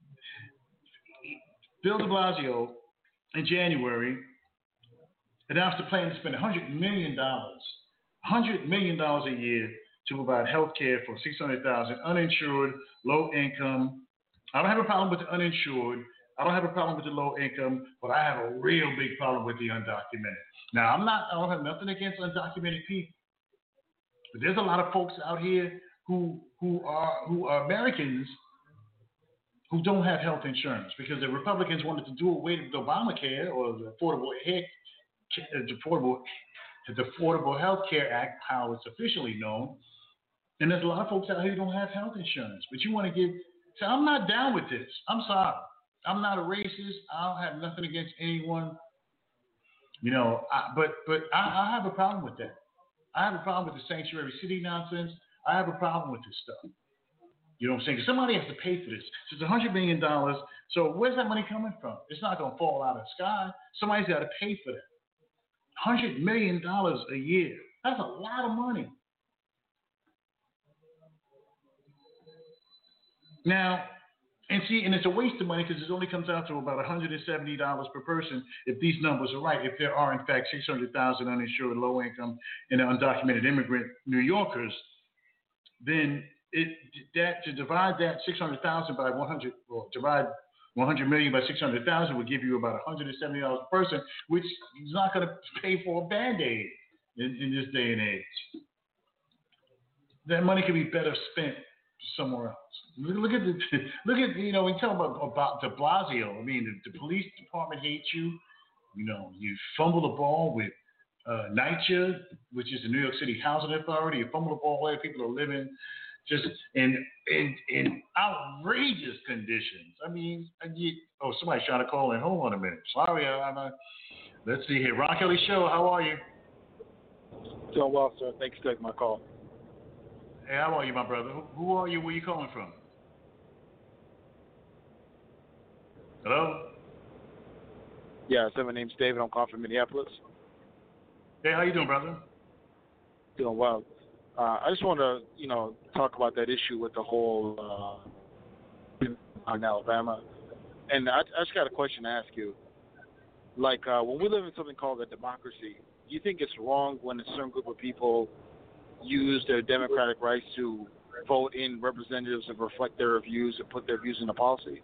Bill de Blasio in January announced a plan to spend one hundred million dollars, one hundred million dollars a year to provide health care for six hundred thousand uninsured, low income. I don't have a problem with the uninsured. I don't have a problem with the low income, but I have a real big problem with the undocumented. Now, I'm not, I don't have nothing against undocumented people, but there's a lot of folks out here who who are who are Americans who don't have health insurance because the Republicans wanted to do away with Obamacare or the Affordable the Affordable the Affordable Health Care Act, how it's officially known. And there's a lot of folks out here who don't have health insurance, but you want to give. So I'm not down with this. I'm sorry. I'm not a racist. I don't have nothing against anyone. You know, I, but but I, I have a problem with that. I have a problem with the sanctuary city nonsense. I have a problem with this stuff. You know what I'm saying? Because somebody has to pay for this. So it's one hundred million dollars. So where's that money coming from? It's not going to fall out of the sky. Somebody's got to pay for that. one hundred million dollars a year. That's a lot of money. Now, and see, and it's a waste of money because it only comes out to about one hundred seventy dollars per person if these numbers are right. If there are, in fact, six hundred thousand uninsured, low-income, and undocumented immigrant New Yorkers, then it that to divide that six hundred thousand by one hundred, or divide one hundred million by six hundred thousand would give you about one hundred seventy dollars per person, which is not going to pay for a Band-Aid in, in this day and age. That money could be better spent somewhere else. Look, look at the look at you know we talk about about De Blasio. I mean, the, the police department hates you. You know, you fumble the ball with uh, NYCHA, which is the New York City Housing Authority. You fumble the ball where people are living just in in in outrageous conditions. I mean, I get, oh, somebody's trying to call in. Hold on a minute. Sorry, I'm a, let's see here. Ron Kelly Show. How are you? Doing well, sir. Thanks for taking my call. Hey, how are you, my brother? Who, who are you? Where you calling from? Hello? Yeah, so my name's David. I'm calling from Minneapolis. Hey, how you doing, brother? Doing well. Uh, I just want to, you know, talk about that issue with the whole uh, in Alabama. And I, I just got a question to ask you. Like, uh, when we live in something called a democracy, do you think it's wrong when a certain group of people use their democratic rights to vote in representatives and reflect their views and put their views into policy?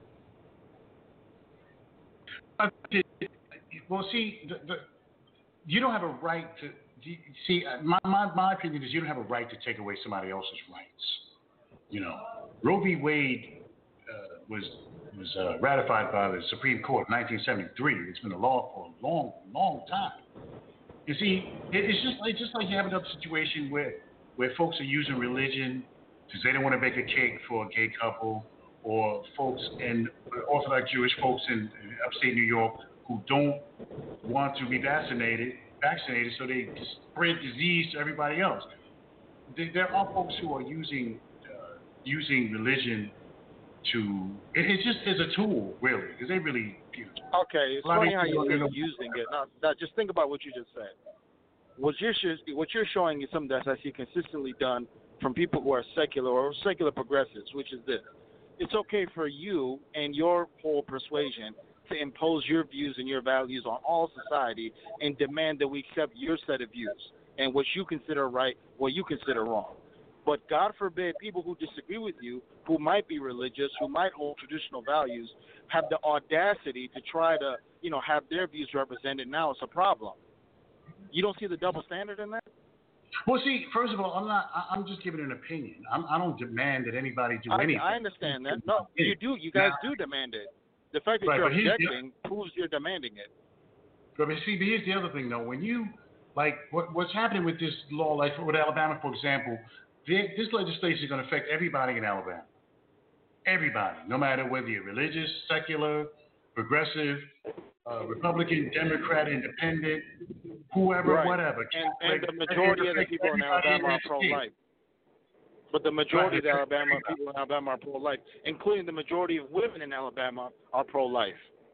Well, see, the, the, you don't have a right to see. My, my my opinion is you don't have a right to take away somebody else's rights. You know, Roe v. Wade uh, was was uh, ratified by the Supreme Court in nineteen seventy-three. It's been a law for a long, long time. You see, it, it's just like just like you have another situation where where folks are using religion because they don't want to bake a cake for a gay couple, or folks in Orthodox Jewish folks in upstate New York who don't want to be vaccinated, vaccinated, so they spread disease to everybody else. There are folks who are using uh, using religion to. It, it just is a tool, really, because they really. You know, okay, it's funny how you're using it. Now, now, just think about what you just said. What you're what you're showing is something that's actually consistently done from people who are secular or secular progressives, which is this. It's okay for you and your whole persuasion to impose your views and your values on all society and demand that we accept your set of views and what you consider right, what you consider wrong. But God forbid people who disagree with you, who might be religious, who might hold traditional values, have the audacity to try to, you know, have their views represented. Now it's a problem. You don't see the double standard in that? Well, see, first of all, I'm not. I'm just giving an opinion. I'm, I don't demand that anybody do I, anything. I understand that. No, you do. You guys now, do demand it. The fact that right, you're objecting the, proves you're demanding it. But see, but here's the other thing, though. When you like what, what's happening with this law, like with Alabama, for example, this legislation is going to affect everybody in Alabama. Everybody, no matter whether you're religious, secular, progressive, uh, Republican, Democrat, Independent, whoever, right. whatever. And, and the majority of the people in Alabama are pro-life. But the majority right. of the Alabama people in Alabama are pro-life, including the majority of women in Alabama are pro-life.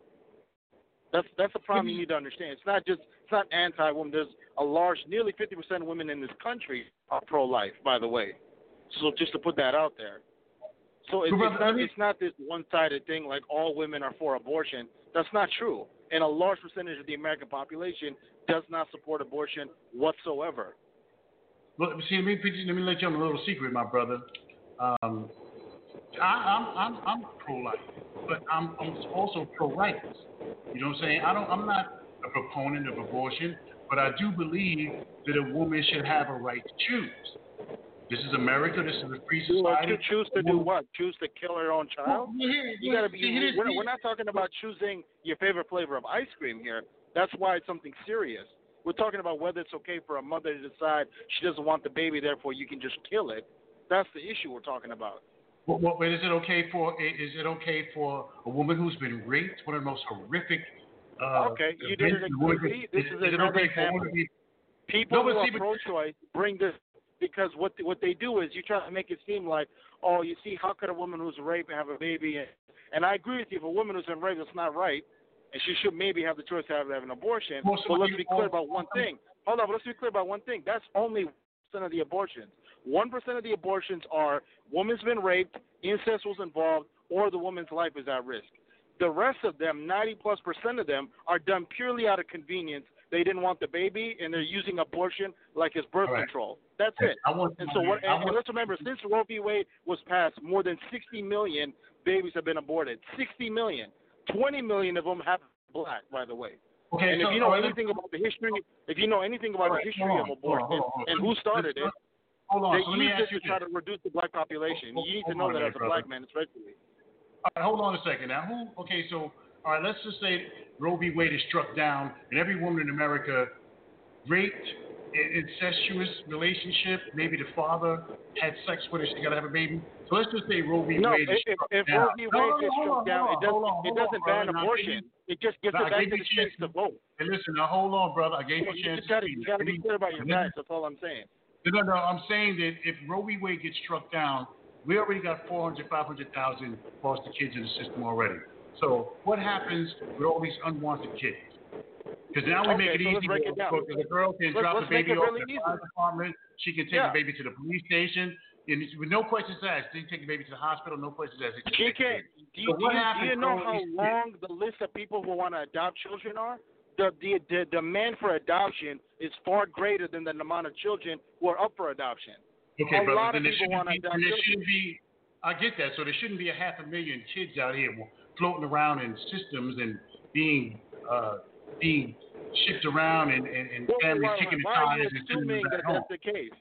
That's that's a problem you need to understand. It's not just it's not anti-women. There's a large, nearly fifty percent of women in this country are pro-life, by the way. So just to put that out there. So it's, it's, not, it's not this one-sided thing like all women are for abortion. That's not true. And a large percentage of the American population does not support abortion whatsoever. Well, see, let me, let me let you on a little secret, my brother. Um, I, I'm I'm I'm pro-life, but I'm, I'm also pro-rights. You know what I'm saying? I don't. I'm not a proponent of abortion, but I do believe that a woman should have a right to choose. This is America. This is a free society. Well, to choose to do what? Choose to kill her own child? Well, yeah, you gotta be. see, we're, we're not talking about choosing your favorite flavor of ice cream here. That's why it's something serious. We're talking about whether it's okay for a mother to decide she doesn't want the baby, therefore you can just kill it. That's the issue we're talking about. Well, well, but is it okay for is it okay for a woman who's been raped, one of the most horrific? Uh, okay, you did it completely. This is, is another okay example. Be, People no, who are pro-choice bring this because what what they do is you try to make it seem like, oh, you see, how could a woman who's raped have a baby? And, and I agree with you. If a woman who's been raped, it's not right. And she should maybe have the choice to have, have an abortion. Well, so but let's be clear about one thing. Hold on, but let's be clear about one thing. That's only one percent of the abortions. one percent of the abortions are woman's been raped, incest was involved, or the woman's life is at risk. The rest of them, ninety plus percent of them, are done purely out of convenience. They didn't want the baby, and they're using abortion like it's birth right. control. That's it. I want and so, what, and, and let's remember, since Roe v. Wade was passed, more than sixty million babies have been aborted. sixty million. twenty million of them have black, by the way. Okay, and so, if you know right, anything about the history, if you know anything about right, the history on, of abortion hold on, hold on. and who started it, hold on. they so use this to you try to reduce the black population. Hold, you need hold to know on, that there, as a brother. black man, especially. All right, hold on a second. Now, who? Okay, so all right, let's just say Roe v. Wade is struck down, and every woman in America raped, incestuous relationship. Maybe the father had sex with her. She got to have a baby. So let's just say Roe v. No, Wade is if, struck if down. Roe v. Wade no, no, gets struck on, down, on, it doesn't, on, it doesn't on, ban brother. abortion. It just gives now, it back to the states to vote. Hey, listen, now hold on, brother. I gave you a you chance. Just gotta, to you got to be clear about your facts. That's all I'm saying. No, no, no. I'm saying that if Roe v. Wade gets struck down, we already got four hundred, five hundred thousand foster kids in the system already. So what happens with all these unwanted kids? Because now we okay, make it so easy because the girl can let's, drop let's the baby off really in the fire department. She can take yeah. the baby to the police station. And with no questions asked. They take the baby to the hospital, no questions asked. She can. Do you, so do, you, do you know how long the list of people who want to adopt children are? The, the the demand for adoption is far greater than the amount of children who are up for adoption. Okay, a brother, lot of then people want to adopt there children. shouldn't be. I get that. So there shouldn't be a half a million kids out here floating around in systems and being uh, being shipped around and, and, and well, families why, kicking why, the why tires are you and sending assuming them that back home. that's the case?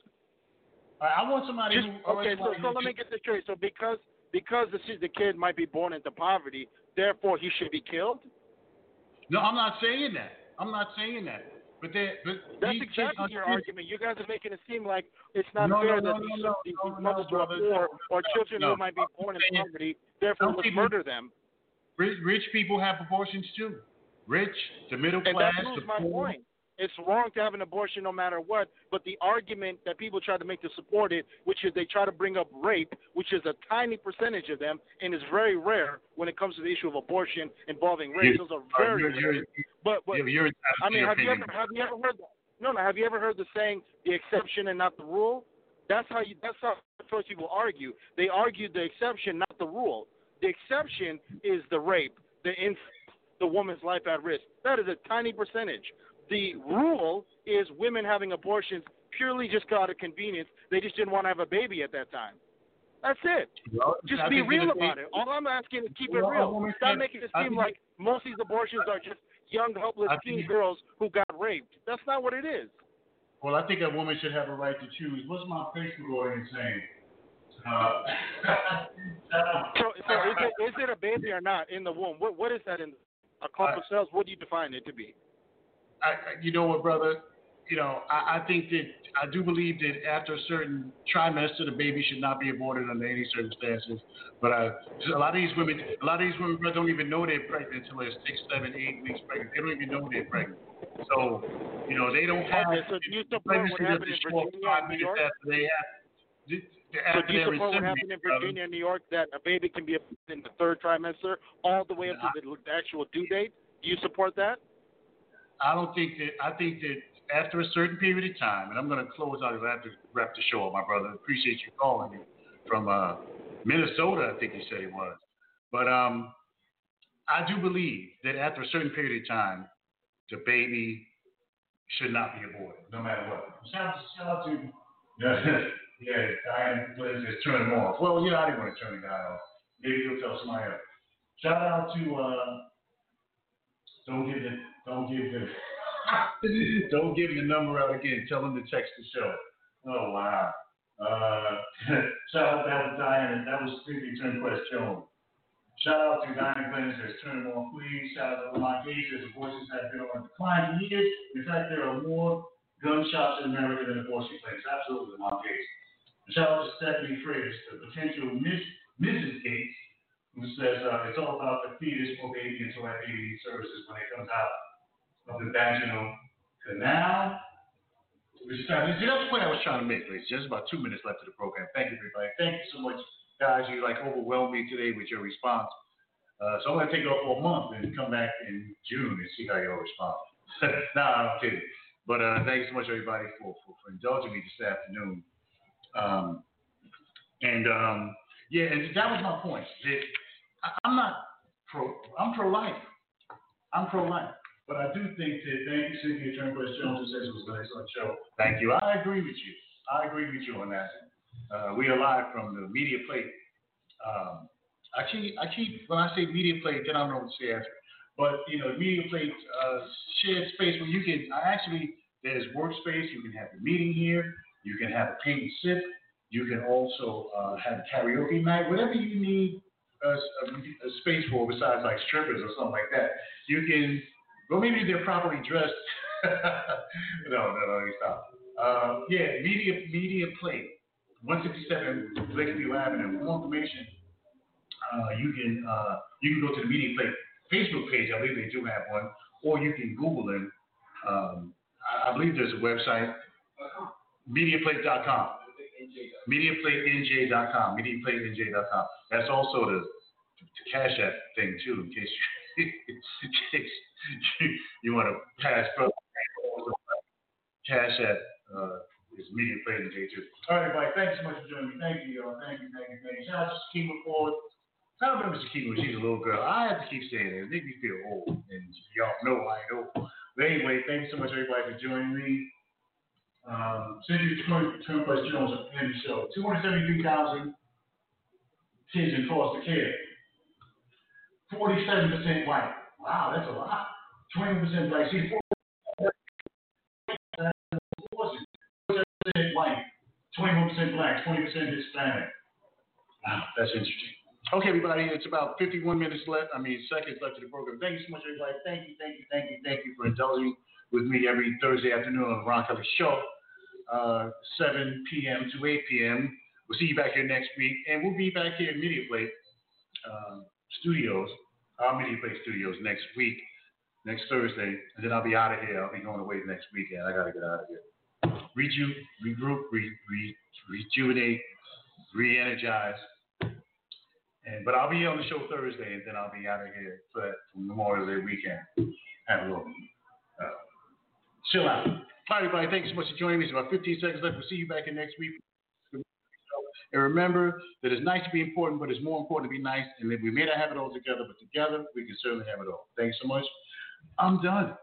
I want somebody Just, who. Okay, so, so let me get this straight. So because because the the kid might be born into poverty, therefore he should be killed? No, I'm not saying that. I'm not saying that. But, but that's exactly your argument. You guys are making it seem like it's not no, fair no, that no, these, no, these, no, these no, mothers no, are brother, poor no, or children no, who might be born in saying, poverty. Therefore, let's people, murder them. Rich, rich people have abortions too. Rich, the middle and class, that proves the my poor. point. It's wrong to have an abortion no matter what, but the argument that people try to make to support it, which is they try to bring up rape, which is a tiny percentage of them, and is very rare when it comes to the issue of abortion involving rape. Those are very you're, rare. You're, but but you're, you're I mean, have opinion. you ever have you ever heard the, no no have you ever heard the saying the exception and not the rule? That's how you. That's how most people argue. They argue the exception, not the rule. The exception is the rape, the inc- the woman's life at risk. That is a tiny percentage. The rule is women having abortions purely just out of convenience. They just didn't want to have a baby at that time. That's it. Well, just I be think real that about they, it. All I'm asking is keep well, it real. Stop said, making it I seem think, like most of these abortions are just young, helpless teen girls who got raped. That's not what it is. Well, I think a woman should have a right to choose. What's my Facebook audience saying? Uh, so, so is it is it a baby or not in the womb? What what is that in a clump of cells? What do you define it to be? I, you know what, brother? You know, I, I think that I do believe that after a certain trimester, the baby should not be aborted under any circumstances. But uh, a lot of these women, a lot of these women don't even know they're pregnant until they're six, seven, eight weeks pregnant. They don't even know they're pregnant. So, you know, they don't have. Okay, so do you support what happened in Virginia and New York? They have, so do you support what happened in Virginia and New York, that a baby can be in the third trimester all the way up to the actual due date? Do you support that? I don't think that. I think that after a certain period of time, and I'm going to close out because I have to wrap the show up, my brother. Appreciate you calling me from uh, Minnesota, I think you said it was. But um, I do believe that after a certain period of time, the baby should not be aborted, no matter what. Shout out, shout out to, yeah, Diane Liz is turning him off. Well, you know, I didn't want to turn the guy off. Maybe he'll tell somebody else. Shout out to, uh, don't give the, don't give the, don't give the number out again. Tell them to text the show. Oh, wow. Uh, shout out to that Diane. That was Stevie Turnquest Jones. Shout out to Diane Glenn says, turn them on, please. Shout out to Lamont Gates says, abortions have been on decline for years. In fact, there are more gun shops in America than abortion clinics. Absolutely, Lamont Gates. Shout out to Stephanie Fritz, the potential Miss, Missus Gates, who says uh, it's all about the fetus or baby until that baby needs services when it comes out of the vaginal canal. That's the point I was trying to make, ladies. Just about two minutes left of the program. Thank you, everybody. Thank you so much, guys. You like overwhelmed me today with your response. Uh, so I'm going to take it off for a month and come back in June and see how you all respond. nah, I'm kidding. But uh, thank you so much, everybody, for, for, for indulging me this afternoon. Um, and um, yeah, and that was my point. That I, I'm not pro. I'm pro-life. I'm pro-life. But I do think that, thank you, Cynthia Turnquest Jones, who says it was an excellent show. Thank you. I agree with you. I agree with you on that. Uh, we are live from the Media Plate. Um, I keep, I keep, when I say Media Plate, then I don't know what to say after. But, you know, Media Plate uh, shared space where you can, I actually, there's workspace. You can have a meeting here. You can have a paint and sip. You can also uh, have a karaoke night. Whatever you need a, a, a space for besides like strippers or something like that, you can. Well, maybe they're properly dressed. no, no, no, stop. Uh, yeah, Media Media Plate, one sixty-seven Lakeview Avenue. For more information, uh, you can uh, you can go to the Media Plate Facebook page. I believe they do have one, or you can Google them. Um, I, I believe there's a website, media plate dot com. media plate n j dot com. media plate n j dot com. That's also the, the Cash App thing too, in case you, in case you, you want to pass. Cash App uh, is Media Plate N J too. All right, everybody. Thanks so much for joining me. Thank you, y'all. Thank you, thank you, thank you. Shout out to Shakima Ford. I remember Shakima when she's a little girl. I have to keep saying it. It makes me feel old, and y'all know I know. But anyway, thank you so much, everybody, for joining me. Um, Cynthia Turnquest Jones in the show. two hundred seventy-three thousand kids in foster care. forty-seven percent white. Wow, that's a lot. twenty percent black. See, forty percent white, twenty-one percent black, twenty percent Hispanic. Wow, that's interesting. Okay, everybody, it's about fifty-one minutes left. I mean, seconds left of the program. Thank you so much, everybody. Thank you, thank you, thank you, thank you for indulging with me every Thursday afternoon on the Ron Kelly Show, uh, seven p.m. to eight p.m. We'll see you back here next week, and we'll be back here in Media Plate uh, Studios, our Media Plate Studios next week, next Thursday, and then I'll be out of here. I'll be going away next weekend. I got to get out of here. Reju- regroup, re- re- rejuvenate, re-energize. And, but I'll be on the show Thursday, and then I'll be out of here for that Memorial Day weekend. Have a little uh, chill out. All right, everybody. Thanks so much for joining me. It's about fifteen seconds left. We'll see you back in next week. And remember that it's nice to be important, but it's more important to be nice. And if we may not have it all together, but together we can certainly have it all. Thanks so much. I'm done.